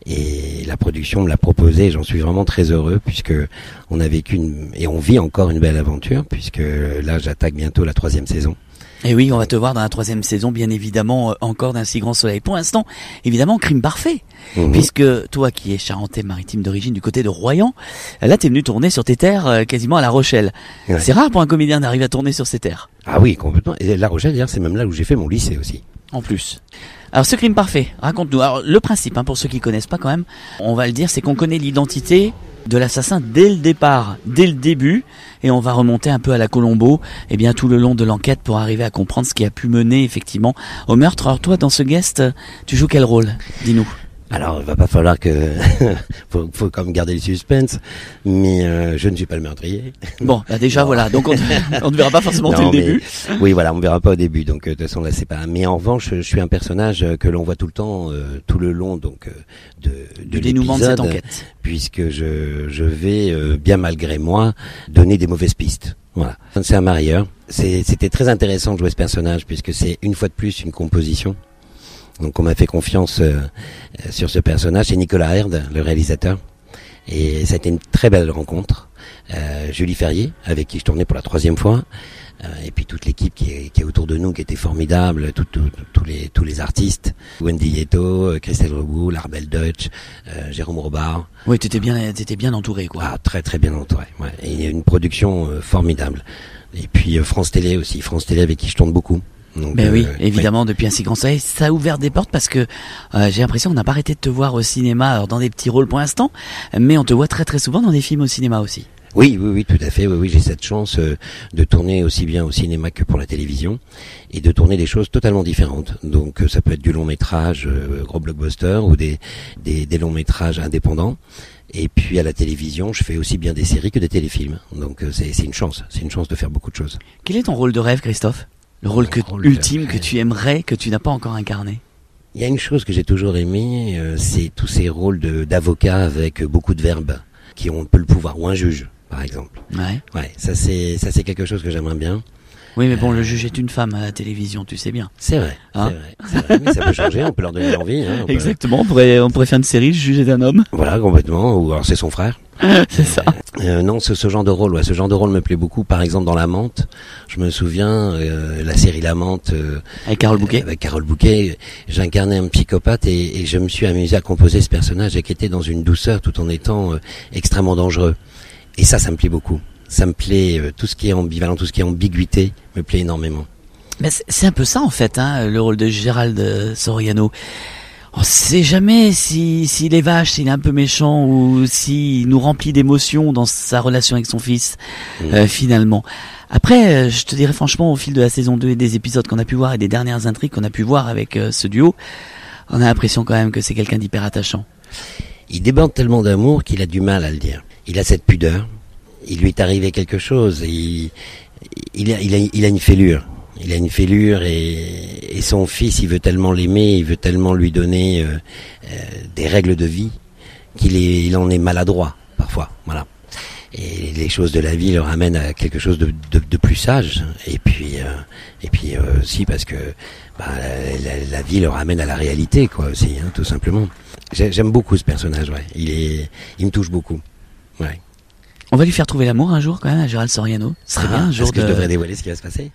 Et la production me l'a proposé, et j'en suis vraiment très heureux puisque on a vécu et on vit encore une belle aventure puisque là j'attaque bientôt la 3e saison. Et oui, on va te voir dans la 3e saison, bien évidemment, encore d'Un si grand soleil. Pour l'instant, évidemment, Crime Parfait. Puisque toi qui es charentais-maritime d'origine du côté de Royan, là t'es venu tourner sur tes terres quasiment à La Rochelle. Ouais. C'est rare pour un comédien d'arriver à tourner sur ses terres. Ah oui, complètement. Et La Rochelle, d'ailleurs, c'est même là où j'ai fait mon lycée aussi. En plus. Alors ce Crime Parfait, raconte-nous. Alors le principe, pour ceux qui connaissent pas quand même, on va le dire, c'est qu'on connaît l'identité de l'assassin dès le départ, dès le début, et on va remonter un peu à la Colombo, tout le long de l'enquête pour arriver à comprendre ce qui a pu mener effectivement au meurtre. Alors toi, dans ce guest, tu joues quel rôle? Dis-nous. Alors, il va pas falloir que faut quand même garder le suspense, mais je ne suis pas le meurtrier. Bon, déjà voilà, donc on ne verra pas forcément dès le début. Oui, voilà, on verra pas au début, donc de toute façon là c'est pas. Mais en revanche, je suis un personnage que l'on voit tout le temps, tout le long donc de dénouement de cette enquête, puisque je vais bien malgré moi donner des mauvaises pistes. Voilà, c'est un marieur. C'était très intéressant de jouer ce personnage puisque c'est une fois de plus une composition. Donc on m'a fait confiance sur ce personnage, c'est Nicolas Herd, le réalisateur, et ça a été une très belle rencontre. Julie Ferrier, avec qui je tournais pour la 3e fois, et puis toute l'équipe qui est autour de nous, qui était formidable, tous les artistes, Wendy Yeto, Christelle Reboul, Arbel Deutsch, Jérôme Robard. Oui, t'étais bien entouré, quoi. Ah, très très bien entouré. Ouais. Et une production formidable. Et puis France Télé avec qui je tourne beaucoup. Donc, oui, évidemment, depuis Un si grand soleil, ça a ouvert des portes parce que j'ai l'impression qu'on n'a pas arrêté de te voir au cinéma, alors dans des petits rôles pour l'instant, mais on te voit très très souvent dans des films au cinéma aussi. Oui, tout à fait. Oui, j'ai cette chance de tourner aussi bien au cinéma que pour la télévision et de tourner des choses totalement différentes. Donc ça peut être du long métrage, gros blockbuster, ou des longs métrages indépendants. Et puis à la télévision, je fais aussi bien des séries que des téléfilms. Donc c'est une chance de faire beaucoup de choses. Quel est ton rôle de rêve, Christophe ? Le rôle ultime que tu aimerais, que tu n'as pas encore incarné? Il y a une chose que j'ai toujours aimé, c'est tous ces rôles d'avocat avec beaucoup de verbes, qui ont un peu le pouvoir, ou un juge, par exemple. Ouais, ça c'est quelque chose que j'aimerais bien. Oui, mais bon, le juge est une femme à la télévision, tu sais bien. C'est vrai, c'est vrai, mais ça peut changer, on peut leur donner envie. Exactement, on pourrait faire une série, le juge est un homme. Voilà, complètement, ou alors c'est son frère. C'est ça. Non, ce genre de rôle, ce genre de rôle me plaît beaucoup. Par exemple, dans La Menthe, je me souviens la série La Menthe avec Carole Bouquet. Avec Carole Bouquet, j'incarnais un psychopathe et je me suis amusé à composer ce personnage qui était dans une douceur tout en étant extrêmement dangereux. Et ça me plaît beaucoup. Ça me plaît, tout ce qui est ambivalent, tout ce qui est ambiguïté, me plaît énormément. Mais c'est un peu ça en fait, le rôle de Gérald Soriano. On sait jamais s'il est vache, s'il est un peu méchant ou s'il nous remplit d'émotions dans sa relation avec son fils, finalement. Après, je te dirais franchement, au fil de la saison 2 et des épisodes qu'on a pu voir et des dernières intrigues qu'on a pu voir avec ce duo, on a l'impression quand même que c'est quelqu'un d'hyper attachant. Il déborde tellement d'amour qu'il a du mal à le dire. Il a cette pudeur. Il lui est arrivé quelque chose. Il a une fêlure. Il a une fêlure et son fils, il veut tellement l'aimer, il veut tellement lui donner des règles de vie il en est maladroit parfois. Voilà. Et les choses de la vie le ramènent à quelque chose de plus sage. Et puis aussi parce que la vie le ramène à la réalité, quoi, aussi, hein, tout simplement. J'aime beaucoup ce personnage, ouais. Il me touche beaucoup. Ouais. On va lui faire trouver l'amour un jour quand même à Gérald Soriano. Ce serait bien un jour. Est-ce que je devrais dévoiler ce qui va se passer?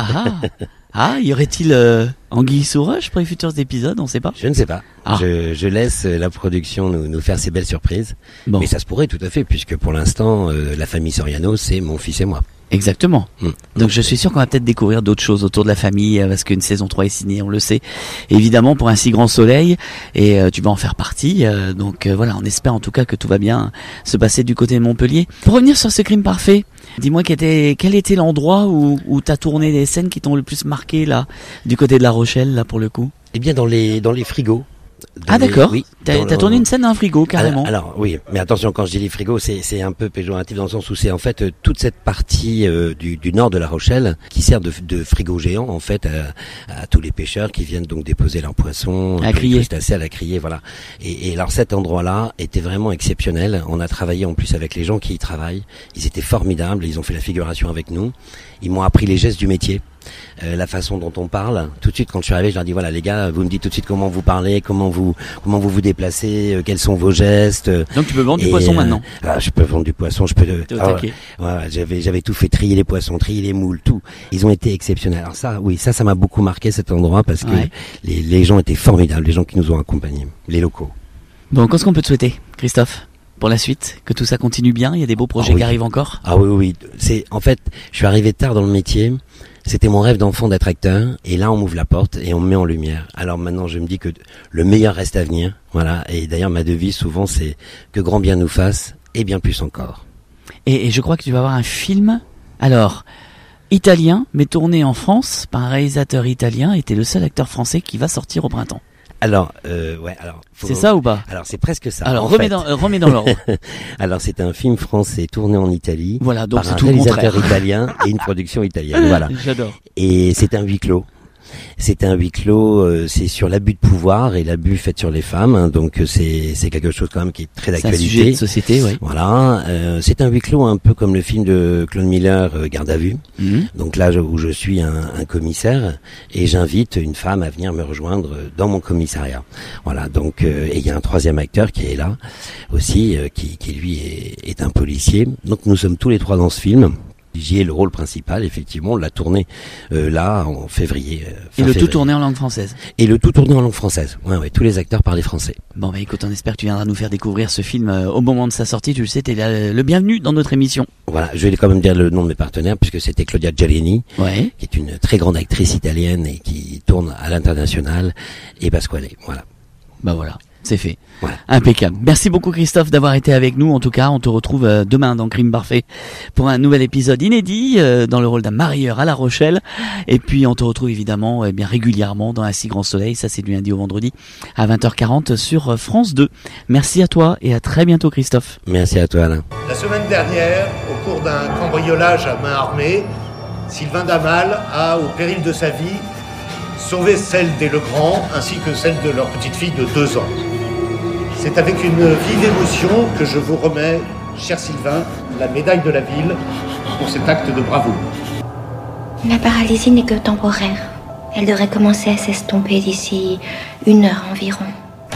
Y aurait-il anguille sous roche pour les futurs épisodes? On sait pas. Je ne sais pas. Je laisse la production nous faire ces belles surprises. Bon. Mais ça se pourrait tout à fait, puisque pour l'instant, la famille Soriano, c'est mon fils et moi. Exactement. Donc je suis sûr qu'on va peut-être découvrir d'autres choses autour de la famille, parce qu'une saison 3 est signée, on le sait, évidemment, pour un si grand soleil, et tu vas en faire partie. Donc voilà, on espère en tout cas que tout va bien se passer du côté de Montpellier. Pour revenir sur ce crime parfait, dis-moi quel était l'endroit où t'as tourné les scènes qui t'ont le plus marqué, là, du côté de La Rochelle, là, pour le coup? Eh bien, dans les frigos. D'accord. Oui, t'as tourné une scène dans un frigo, carrément. Alors oui, mais attention, quand je dis les frigos, c'est un peu péjoratif dans le sens où c'est en fait toute cette partie du nord de La Rochelle qui sert de frigo géant en fait à tous les pêcheurs qui viennent donc déposer leurs poissons, à crier, à la criée, voilà. Et alors cet endroit-là était vraiment exceptionnel. On a travaillé en plus avec les gens qui y travaillent. Ils étaient formidables. Ils ont fait la figuration avec nous. Ils m'ont appris les gestes du métier. La façon dont on parle. Tout de suite, quand je suis arrivé, je leur dis voilà les gars, vous me dites tout de suite comment vous parlez, comment vous déplacez, quels sont vos gestes. Donc tu peux vendre du poisson maintenant. Je peux vendre du poisson, je peux. Voilà, j'avais tout fait, trier les poissons, trier les moules, tout. Ils ont été exceptionnels. Alors ça, oui, ça m'a beaucoup marqué cet endroit parce que les gens étaient formidables, les gens qui nous ont accompagnés, les locaux. Bon, qu'est-ce qu'on peut te souhaiter, Christophe, pour la suite, que tout ça continue bien? Il y a des beaux projets qui arrivent encore. Ah oui. C'est en fait, je suis arrivé tard dans le métier. C'était mon rêve d'enfant d'être acteur, et là on m'ouvre la porte et on me met en lumière. Alors maintenant je me dis que le meilleur reste à venir, voilà. Et d'ailleurs ma devise souvent c'est que grand bien nous fasse et bien plus encore. Et je crois que tu vas avoir un film, alors italien, mais tourné en France par un réalisateur italien, et t'es le seul acteur français qui va sortir au printemps. Alors, c'est ça ou pas? Alors, c'est presque ça. Alors, remets dans l'ordre. Alors, c'est un film français tourné en Italie. Voilà, donc par c'est un tout le réalisateur contraire. italien et une production italienne. Voilà. J'adore. Et c'est un huis clos. C'est un huis clos, c'est sur l'abus de pouvoir et l'abus fait sur les femmes, hein, donc c'est quelque chose quand même qui est très d'actualité. C'est un sujet de société, oui. Voilà, c'est un huis clos un peu comme le film de Claude Miller, Garde à vue. Donc là où je suis un commissaire et j'invite une femme à venir me rejoindre dans mon commissariat. Voilà, donc et il y a un troisième acteur qui est là aussi, qui lui est un policier. Donc nous sommes tous les trois dans ce film. J'y ai le rôle principal, effectivement, on l'a tourné là en février. Et le tout tourné en langue française. Et le tout tourné en langue française. Ouais, tous les acteurs parlaient français. Bon écoute, on espère que tu viendras nous faire découvrir ce film au moment de sa sortie. Tu le sais, t'es le bienvenu dans notre émission. Voilà, je vais quand même dire le nom de mes partenaires puisque c'était Claudia Giallini, qui est une très grande actrice italienne et qui tourne à l'international, et Pasquale. Voilà. Voilà. C'est fait. Voilà. Impeccable. Merci beaucoup Christophe d'avoir été avec nous. En tout cas, on te retrouve demain dans Crime Parfait pour un nouvel épisode inédit dans le rôle d'un marieur à La Rochelle. Et puis on te retrouve évidemment bien régulièrement dans Un si grand soleil. Ça c'est du lundi au vendredi à 20h40 sur France 2. Merci à toi et à très bientôt Christophe. Merci à toi Alain. La semaine dernière, au cours d'un cambriolage à main armée, Sylvain Damal a, au péril de sa vie, sauvé celle des Legrand ainsi que celle de leur petite fille de 2 ans. C'est avec une vive émotion que je vous remets, cher Sylvain, la médaille de la ville pour cet acte de bravoure. La paralysie n'est que temporaire. Elle devrait commencer à s'estomper d'ici 1 heure environ.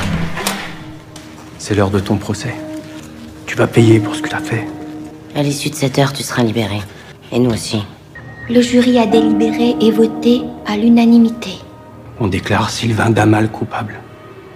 C'est l'heure de ton procès. Tu vas payer pour ce que tu as fait. À l'issue de cette heure, tu seras libéré. Et nous aussi. Le jury a délibéré et voté à l'unanimité. On déclare Sylvain Damal coupable.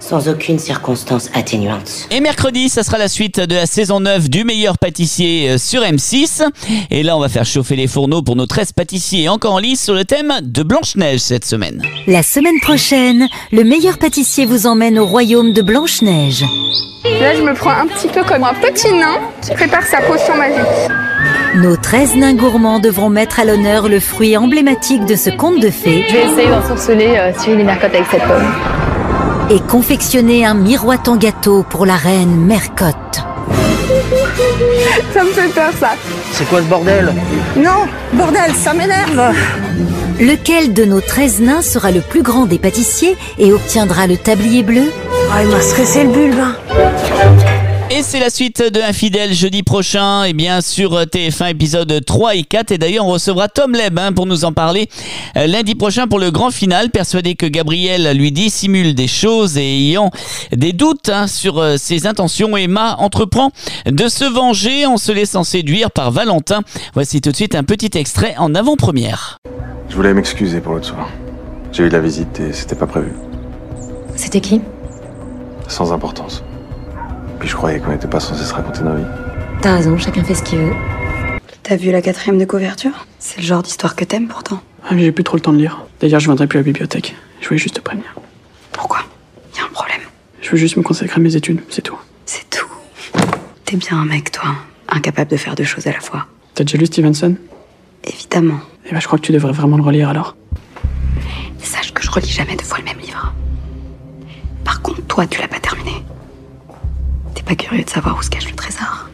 sans aucune circonstance atténuante. Et mercredi, ça sera la suite de la saison 9 du meilleur pâtissier sur M6. Et là, on va faire chauffer les fourneaux pour nos 13 pâtissiers encore en lice sur le thème de Blanche-Neige cette semaine. La semaine prochaine, le meilleur pâtissier vous emmène au royaume de Blanche-Neige. Là, je me prends un petit peu comme un petit nain qui prépare sa potion magique. Nos 13 nains gourmands devront mettre à l'honneur le fruit emblématique de ce conte de fées. Je vais essayer d'ensorceler Cyril Mercotte avec cette pomme. Et confectionner un miroitant gâteau pour la reine Mercotte. Ça me fait peur, ça. C'est quoi ce bordel? Non, bordel, ça m'énerve. Lequel de nos 13 nains sera le plus grand des pâtissiers et obtiendra le tablier bleu? Il m'a stressé le bulbe. Et c'est la suite de Infidèles jeudi prochain, et bien sur TF1 épisode 3 et 4. Et d'ailleurs, on recevra Tom Leb pour nous en parler lundi prochain pour le grand final. Persuadé que Gabriel lui dissimule des choses et ayant des doutes sur ses intentions, Emma entreprend de se venger en se laissant séduire par Valentin. Voici tout de suite un petit extrait en avant-première. Je voulais m'excuser pour l'autre soir. J'ai eu la visite et c'était pas prévu. C'était qui? Sans importance. Puis je croyais qu'on n'était pas censé se raconter nos vies. T'as raison, chacun fait ce qu'il veut. T'as vu la 4e de couverture? C'est le genre d'histoire que t'aimes pourtant. Ah, mais j'ai plus trop le temps de lire. D'ailleurs, je viendrai plus à la bibliothèque. Je voulais juste te prévenir. Pourquoi? Y a un problème. Je veux juste me consacrer à mes études, c'est tout. C'est tout. T'es bien un mec, toi. Incapable de faire 2 choses à la fois. T'as déjà lu Stevenson? Évidemment. Eh ben, je crois que tu devrais vraiment le relire alors. Sache que je relis jamais 2 fois le même livre. Par contre, toi, tu l'as pas terminé. T'es pas curieux de savoir où se cache le trésor?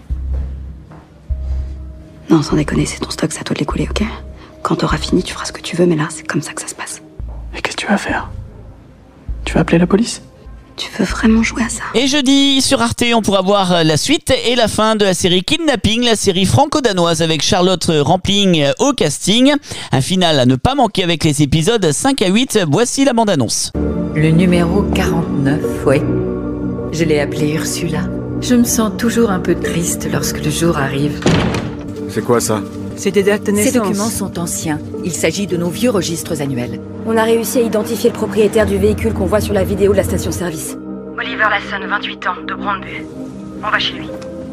Non, sans déconner, c'est ton stock, c'est à toi de l'écouler, ok? Quand t'auras fini, tu feras ce que tu veux, mais là, c'est comme ça que ça se passe. Et qu'est-ce que tu vas faire? Tu vas appeler la police? Tu veux vraiment jouer à ça? Et jeudi, sur Arte, on pourra voir la suite et la fin de la série Kidnapping, la série franco-danoise avec Charlotte Rampling au casting. Un final à ne pas manquer avec les épisodes 5 à 8. Voici la bande-annonce. Le numéro 49, ouais. Je l'ai appelé Ursula. Je me sens toujours un peu triste lorsque le jour arrive. C'est quoi ça? C'est des dates de naissance. Ces documents sont anciens. Il s'agit de nos vieux registres annuels. On a réussi à identifier le propriétaire du véhicule qu'on voit sur la vidéo de la station-service. Oliver Lasson, 28 ans, de Brandbu. On va chez lui.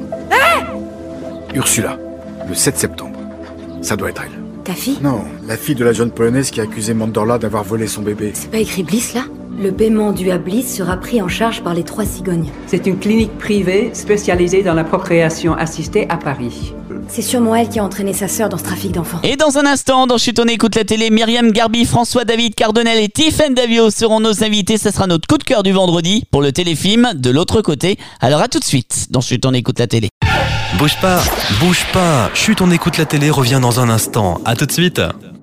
Ursula, le 7 septembre. Ça doit être elle. Ta fille? Non, la fille de la jeune polonaise qui a accusé Mandorla d'avoir volé son bébé. C'est pas écrit Bliss, là? Le paiement dû à Bliss sera pris en charge par les 3 cigognes. C'est une clinique privée spécialisée dans la procréation assistée à Paris. C'est sûrement elle qui a entraîné sa sœur dans ce trafic d'enfants. Et dans un instant, dans Chut on écoute la télé, Myriam Garbi, François-David Cardonnel et Tiffaine Davio seront nos invités. Ça sera notre coup de cœur du vendredi pour le téléfilm De l'autre côté. Alors à tout de suite dans Chut on écoute la télé. Bouge pas, bouge pas. Chut on écoute la télé revient dans un instant. À tout de suite.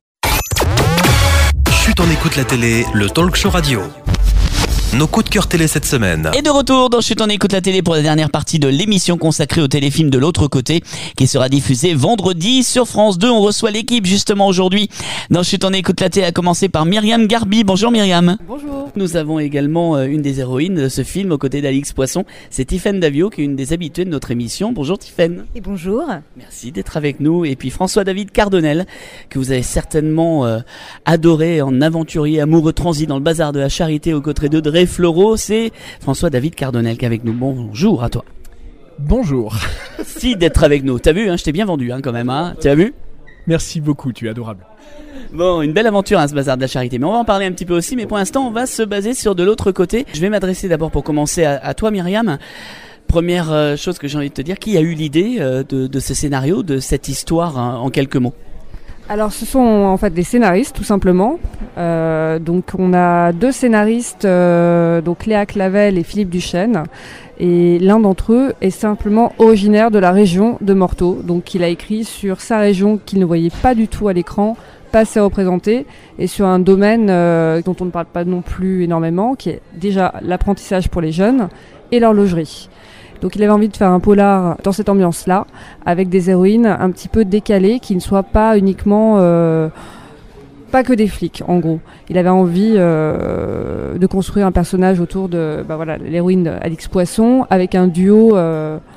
Chut on écoute la télé, le talk show radio. Nos coups de cœur télé cette semaine. Et de retour dans Chut on écoute la télé pour la dernière partie de l'émission consacrée au téléfilm De l'autre côté qui sera diffusé vendredi sur France 2. On reçoit l'équipe justement aujourd'hui dans Chut on écoute la télé, à commencer par Myriam Garbi. Bonjour Myriam. Bonjour. Nous avons également une des héroïnes de ce film aux côtés d'Alix Poisson. C'est Tiffaine Davio qui est une des habituées de notre émission. Bonjour Tiffaine. Et bonjour. Merci d'être avec nous. Et puis François-David Cardonnel que vous avez certainement adoré en aventurier amoureux transi dans le bazar de la Charité aux côtés de Drey Fleurot. C'est François-David Cardonnel qui est avec nous. Bonjour à toi. Bonjour. Merci d'être avec nous. T'as vu, je t'ai bien vendu quand même. Tu as vu? Merci beaucoup, tu es adorable. Bon, une belle aventure ce bazar de la Charité, mais on va en parler un petit peu aussi, mais pour l'instant on va se baser sur De l'autre côté. Je vais m'adresser d'abord pour commencer à toi Myriam. Première chose que j'ai envie de te dire, qui a eu l'idée de ce scénario, de cette histoire en quelques mots? Alors ce sont en fait des scénaristes tout simplement. Donc on a 2 scénaristes, donc Léa Clavel et Philippe Duchesne. Et l'un d'entre eux est simplement originaire de la région de Morteau. Donc il a écrit sur sa région qu'il ne voyait pas du tout à l'écran, pas assez représenté, et sur un domaine dont on ne parle pas non plus énormément, qui est déjà l'apprentissage pour les jeunes et l'horlogerie. Donc il avait envie de faire un polar dans cette ambiance-là, avec des héroïnes un petit peu décalées, qui ne soient pas uniquement... pas que des flics, en gros. Il avait envie de construire un personnage autour de l'héroïne Alix Poisson, avec un duo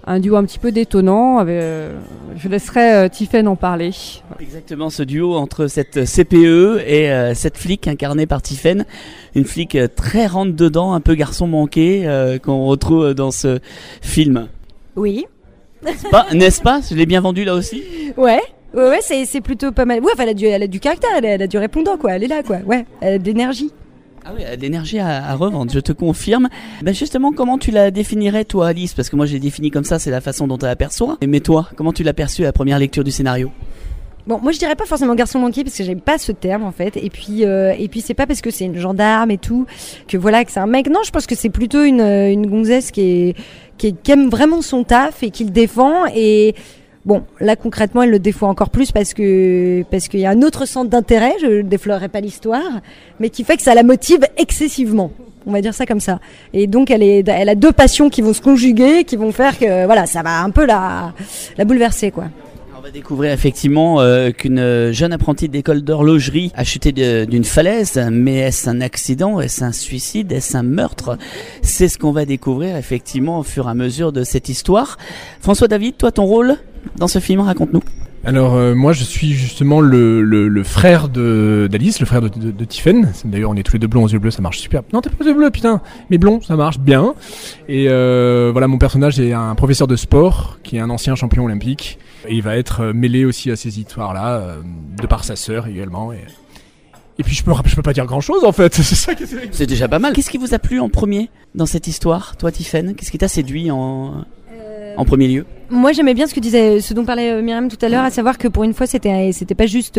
un duo un petit peu détonnant. Je laisserai Tiphaine en parler. Exactement, ce duo entre cette CPE et cette flic incarnée par Tiphaine. Une flic très rentre-dedans, un peu garçon manqué, qu'on retrouve dans ce film. Oui. N'est-ce pas? Je l'ai bien vendu là aussi? Ouais, c'est plutôt pas mal. Ouais, enfin, elle a du caractère, elle a du répondant, quoi. Elle est là, quoi. Ouais, elle a de l'énergie. Ah oui, elle a de l'énergie à revendre, je te confirme. Ben justement, comment tu la définirais, toi, Alice? Parce que moi, je l'ai définie comme ça, c'est la façon dont tu l'aperçois. Mais toi, comment tu l'as perçue à la première lecture du scénario? Bon, moi je dirais pas forcément garçon manqué parce que j'aime pas ce terme en fait. Et puis c'est pas parce que c'est une gendarme et tout que voilà que c'est un mec. Non, je pense que c'est plutôt une gonzesse qui aime vraiment son taf et qui le défend. Et bon, là concrètement, elle le défend encore plus parce qu'il y a un autre centre d'intérêt. Je déflorerai pas l'histoire, mais qui fait que ça la motive excessivement. On va dire ça comme ça. Et donc elle a deux passions qui vont se conjuguer, qui vont faire que voilà, ça va un peu la bouleverser quoi. On va découvrir effectivement qu'une jeune apprentie d'école d'horlogerie a chuté d'une falaise, mais est-ce un accident, est-ce un suicide, est-ce un meurtre? C'est ce qu'on va découvrir effectivement au fur et à mesure de cette histoire. François David, toi ton rôle dans ce film, raconte-nous. Alors moi je suis justement le frère d'Alice, le frère de Tiphaine. D'ailleurs on est tous les deux blonds aux yeux bleus, ça marche super. Non t'es pas aux yeux bleus putain, mais blond ça marche bien. Et voilà, mon personnage est un professeur de sport qui est un ancien champion olympique. Et il va être mêlé aussi à ces histoires-là, de par sa sœur également. Et puis je peux pas dire grand-chose en fait, c'est ça qui est... C'est déjà pas mal. Qu'est-ce qui vous a plu en premier dans cette histoire, toi Tiphaine? Qu'est-ce qui t'a séduit en premier lieu? Moi j'aimais bien ce dont parlait Myriam tout à l'heure, à savoir que pour une fois c'était pas juste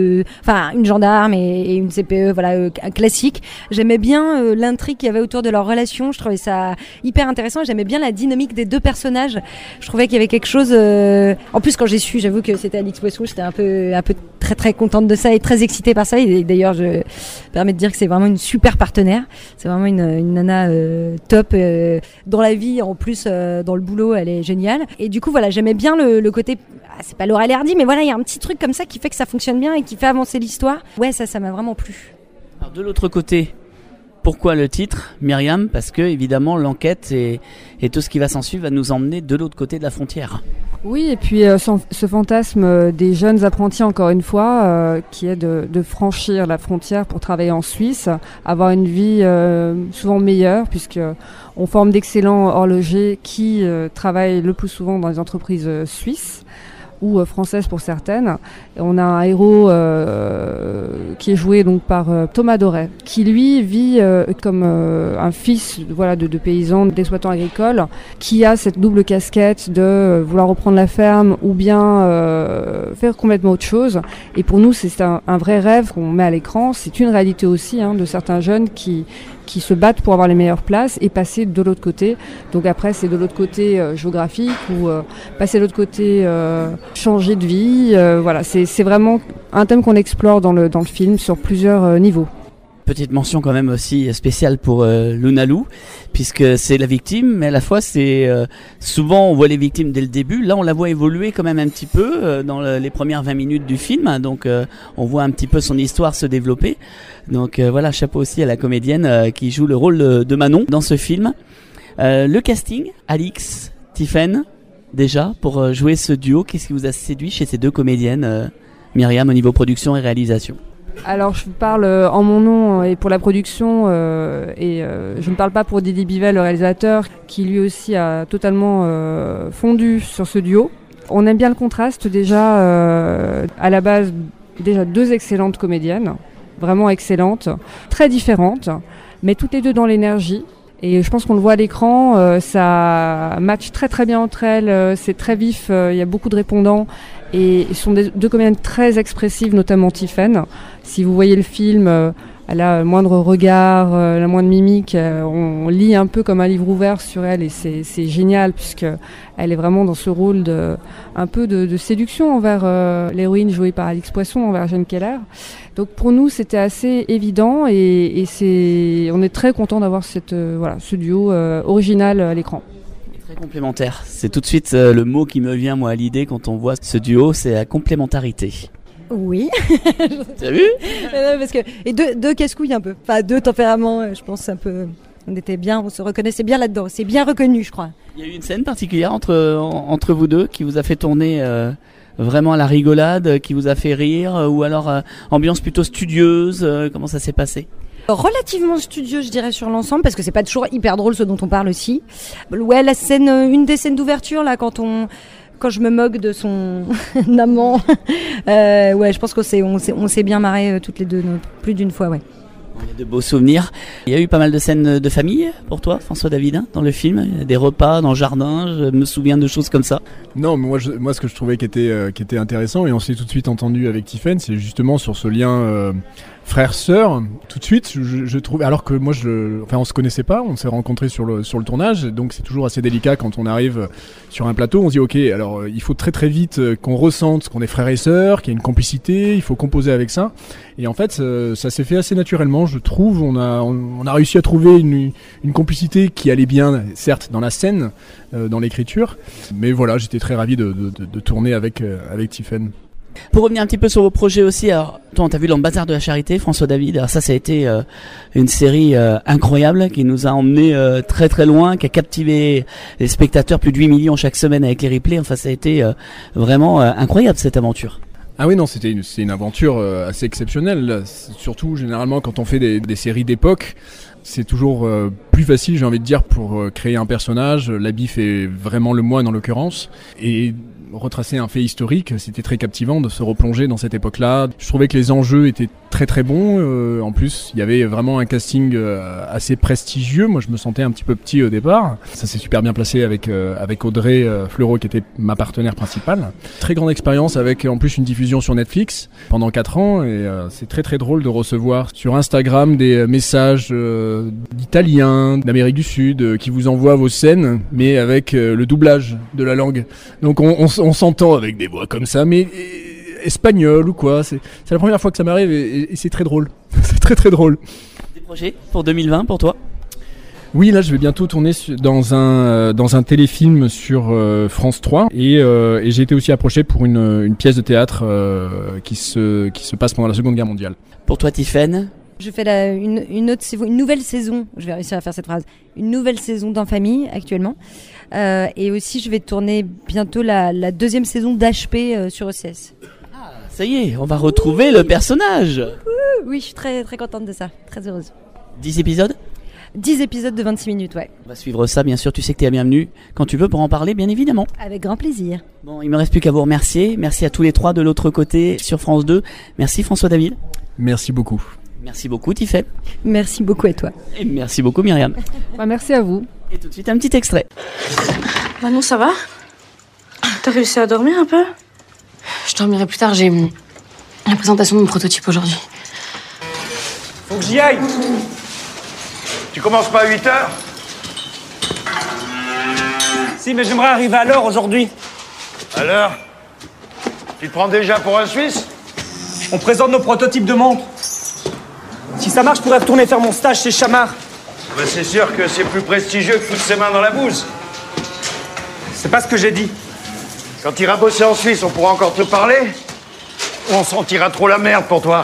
une gendarme et une CPE classique. J'aimais bien l'intrigue qu'il y avait autour de leur relation, je trouvais ça hyper intéressant. J'aimais bien la dynamique des deux personnages. Je trouvais qu'il y avait quelque chose en plus quand j'ai su, j'avoue que c'était Alix Poisson, j'étais un peu très très contente de ça et très excitée par ça. Et d'ailleurs je me permets de dire que c'est vraiment une super partenaire. C'est vraiment une nana top dans la vie, en plus dans le boulot elle est géniale. Et du coup voilà, j'aimais bien le côté, c'est pas Laurel et Hardy, mais voilà, il y a un petit truc comme ça qui fait que ça fonctionne bien et qui fait avancer l'histoire. Ouais, ça m'a vraiment plu. Alors de l'autre côté, pourquoi le titre, Myriam? Parce que évidemment l'enquête et tout ce qui va s'en suivre va nous emmener de l'autre côté de la frontière. Oui, et puis ce fantasme des jeunes apprentis, encore une fois, qui est de franchir la frontière pour travailler en Suisse, avoir une vie souvent meilleure, puisque on forme d'excellents horlogers qui travaillent le plus souvent dans les entreprises suisses ou françaises pour certaines. Et on a un héros qui est joué donc par Thomas Doré, qui lui vit comme un fils de paysans, d'exploitants agricoles, qui a cette double casquette de vouloir reprendre la ferme ou bien faire complètement autre chose. Et pour nous, c'est un vrai rêve qu'on met à l'écran. C'est une réalité aussi de certains jeunes qui se battent pour avoir les meilleures places et passer de l'autre côté. Donc après, c'est de l'autre côté géographique ou passer de l'autre côté changer de vie. Voilà, c'est vraiment un thème qu'on explore dans le film sur plusieurs niveaux. Petite mention quand même aussi spéciale pour Luna Lou, puisque c'est la victime, mais à la fois c'est souvent on voit les victimes dès le début. Là on la voit évoluer quand même un petit peu dans les premières 20 minutes du film, donc on voit un petit peu son histoire se développer. Donc voilà, chapeau aussi à la comédienne qui joue le rôle de Manon dans ce film. Le casting, Alix, Tiphaine, déjà pour jouer ce duo, qu'est-ce qui vous a séduit chez ces deux comédiennes, Myriam, au niveau production et réalisation? Alors je parle en mon nom et pour la production et je ne parle pas pour Didier Bivel, le réalisateur, qui lui aussi a totalement fondu sur ce duo. On aime bien le contraste déjà, à la base déjà deux excellentes comédiennes, vraiment excellentes, très différentes, mais toutes les deux dans l'énergie. Et je pense qu'on le voit à l'écran, ça match très très bien entre elles, c'est très vif, il y a beaucoup de répondants. Et ce sont deux comédiennes très expressives, notamment Tiphaine. Si vous voyez le film, elle a le moindre regard, la moindre mimique. On lit un peu comme un livre ouvert sur elle et c'est génial puisque elle est vraiment dans ce rôle un peu de séduction envers l'héroïne jouée par Alix Poisson, envers Jeanne Keller. Donc pour nous, c'était assez évident et on est très content d'avoir ce duo original à l'écran. Très complémentaire. C'est tout de suite le mot qui me vient moi à l'idée quand on voit ce duo, c'est la complémentarité. Oui. T'as vu? Parce que et deux casse-couilles un peu. Enfin deux tempéraments, je pense un peu On était bien, on se reconnaissait bien là-dedans. C'est bien reconnu, je crois. Il y a eu une scène particulière entre vous deux qui vous a fait tourner vraiment à la rigolade, qui vous a fait rire, ou alors ambiance plutôt studieuse, comment ça s'est passé? Relativement studieux, je dirais, sur l'ensemble, parce que c'est pas toujours hyper drôle ce dont on parle aussi. Ouais, la scène, une des scènes d'ouverture là, quand je me moque de son amant, ouais, je pense qu'on s'est bien marré toutes les deux, plus d'une fois, ouais. Il y a de beaux souvenirs. Il y a eu pas mal de scènes de famille pour toi, François David, dans le film. Il y a des repas dans le jardin, je me souviens de choses comme ça. Non, mais moi ce que je trouvais qui était intéressant, et on s'est tout de suite entendu avec Tiphaine, c'est justement sur ce lien frère-sœur. Tout de suite, je trouve, alors que moi, on se connaissait pas, on s'est rencontrés sur le tournage, donc c'est toujours assez délicat quand on arrive sur un plateau. On se dit, ok, alors il faut très très vite qu'on ressente qu'on est frères et sœurs, qu'il y a une complicité, il faut composer avec ça. Et en fait, ça s'est fait assez naturellement, je trouve. On a réussi à trouver une complicité qui allait bien, certes, dans la scène, dans l'écriture, mais voilà, j'étais très ravi de tourner avec Tiphaine. Pour revenir un petit peu sur vos projets aussi, alors toi on t'a vu dans le Bazar de la Charité, François David, alors ça a été une série incroyable qui nous a emmenés très très loin, qui a captivé les spectateurs, plus de 8 millions chaque semaine avec les replays, enfin ça a été vraiment incroyable cette aventure. Ah oui, non, c'est une aventure assez exceptionnelle, surtout généralement quand on fait des séries d'époque. C'est toujours plus facile, j'ai envie de dire, pour créer un personnage. L'habit fait vraiment le moine en l'occurrence, et retracer un fait historique, c'était très captivant de se replonger dans cette époque-là. Je trouvais que les enjeux étaient très très bons. En plus, il y avait vraiment un casting assez prestigieux. Moi, je me sentais un petit peu petit au départ. Ça s'est super bien placé avec Audrey Fleurot, qui était ma partenaire principale. Très grande expérience avec en plus une diffusion sur Netflix pendant 4 ans. Et c'est très très drôle de recevoir sur Instagram des messages d'Italiens, d'Amérique du Sud, qui vous envoient vos scènes, mais avec le doublage de la langue. Donc on s'entend avec des voix comme ça, mais espagnol ou quoi. C'est la première fois que ça m'arrive et c'est très drôle. C'est très très drôle. Des projets pour 2020 pour toi? Oui, là je vais bientôt tourner dans un téléfilm sur France 3 et j'ai été aussi approché pour une pièce de théâtre qui se passe pendant la Seconde Guerre mondiale. Pour toi, Tiphaine? Je fais une nouvelle saison, je vais réussir à faire cette phrase, une nouvelle saison d'En Famille actuellement. Et aussi, je vais tourner bientôt la 2e saison d'HP sur OCS. Ah, ça y est, on va retrouver le personnage. Oui, je suis très, très contente de ça, très heureuse. 10 épisodes ? 10 épisodes de 26 minutes, ouais. On va suivre ça, bien sûr, tu sais que tu es la bienvenue quand tu veux pour en parler, bien évidemment. Avec grand plaisir. Bon, il me reste plus qu'à vous remercier. Merci à tous les 3 de l'autre côté sur France 2. Merci François David. Merci beaucoup. Merci beaucoup Tiphaine. Merci beaucoup à toi. Et merci beaucoup Myriam. Merci à vous. Et tout de suite un petit extrait. Manon, ça va? T'as réussi à dormir un peu? Je dormirai plus tard, j'ai la présentation de mon prototype aujourd'hui. Faut que j'y aille. Tu commences pas à 8h? Si, mais j'aimerais arriver à l'heure aujourd'hui. À l'heure? Tu te prends déjà pour un Suisse? On présente nos prototypes de montres. Si ça marche, je pourrais retourner faire mon stage chez Chamard. Ben c'est sûr que c'est plus prestigieux que foutre ses mains dans la bouse. C'est pas ce que j'ai dit. Quand tu iras bosser en Suisse, on pourra encore te parler? Ou on sentira trop la merde pour toi?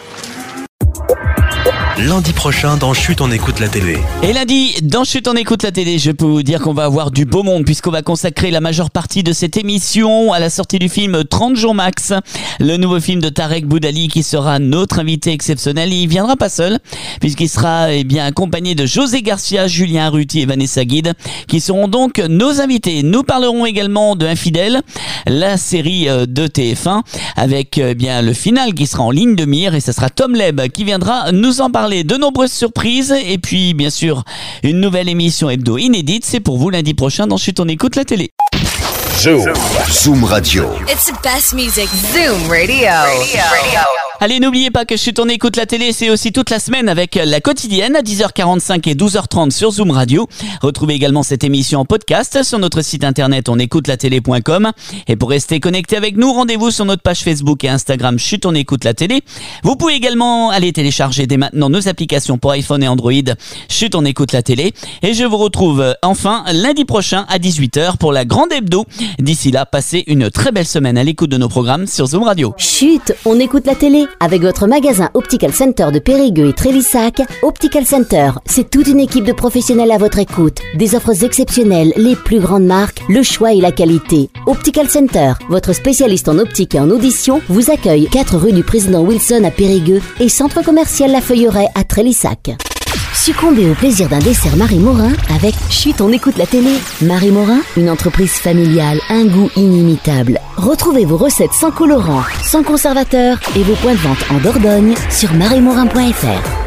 Lundi prochain, dans Chut, on écoute la télé. Et lundi, dans Chut, on écoute la télé, je peux vous dire qu'on va avoir du beau monde puisqu'on va consacrer la majeure partie de cette émission à la sortie du film 30 jours max, le nouveau film de Tarek Boudali qui sera notre invité exceptionnel. Il viendra pas seul puisqu'il sera bien accompagné de José Garcia, Julien Arruti et Vanessa Guide qui seront donc nos invités. Nous parlerons également de Infidèles, la série de TF1 avec bien le final qui sera en ligne de mire et ce sera Tom Leb qui viendra nous en parler. De nombreuses surprises et puis bien sûr une nouvelle émission hebdo inédite, c'est pour vous lundi prochain dans Chut on écoute la télé. Zoom Radio. It's the best music. Zoom Radio. Allez, n'oubliez pas que Chut on écoute la télé, c'est aussi toute la semaine avec la quotidienne à 10h45 et 12h30 sur Zoom Radio. Retrouvez également cette émission en podcast sur notre site internet onécoutelatélé.com. Et pour rester connecté avec nous, rendez-vous sur notre page Facebook et Instagram Chut on écoute la télé. Vous pouvez également aller télécharger dès maintenant nos applications pour iPhone et Android Chut on écoute la télé. Et je vous retrouve enfin lundi prochain à 18h pour la grande hebdo D'ici là, passez une très belle semaine à l'écoute de nos programmes sur Zoom Radio. Chut, on écoute la télé. Avec votre magasin Optical Center de Périgueux et Trélissac, Optical Center, c'est toute une équipe de professionnels à votre écoute. Des offres exceptionnelles, les plus grandes marques, le choix et la qualité. Optical Center, votre spécialiste en optique et en audition, vous accueille 4 rue du Président Wilson à Périgueux et centre commercial La Feuilleraie à Trélissac. Succombez au plaisir d'un dessert Marie Morin avec Chut, on écoute la télé. Marie Morin, une entreprise familiale, un goût inimitable. Retrouvez vos recettes sans colorant, sans conservateur et vos points de vente en Dordogne sur mariemorin.fr.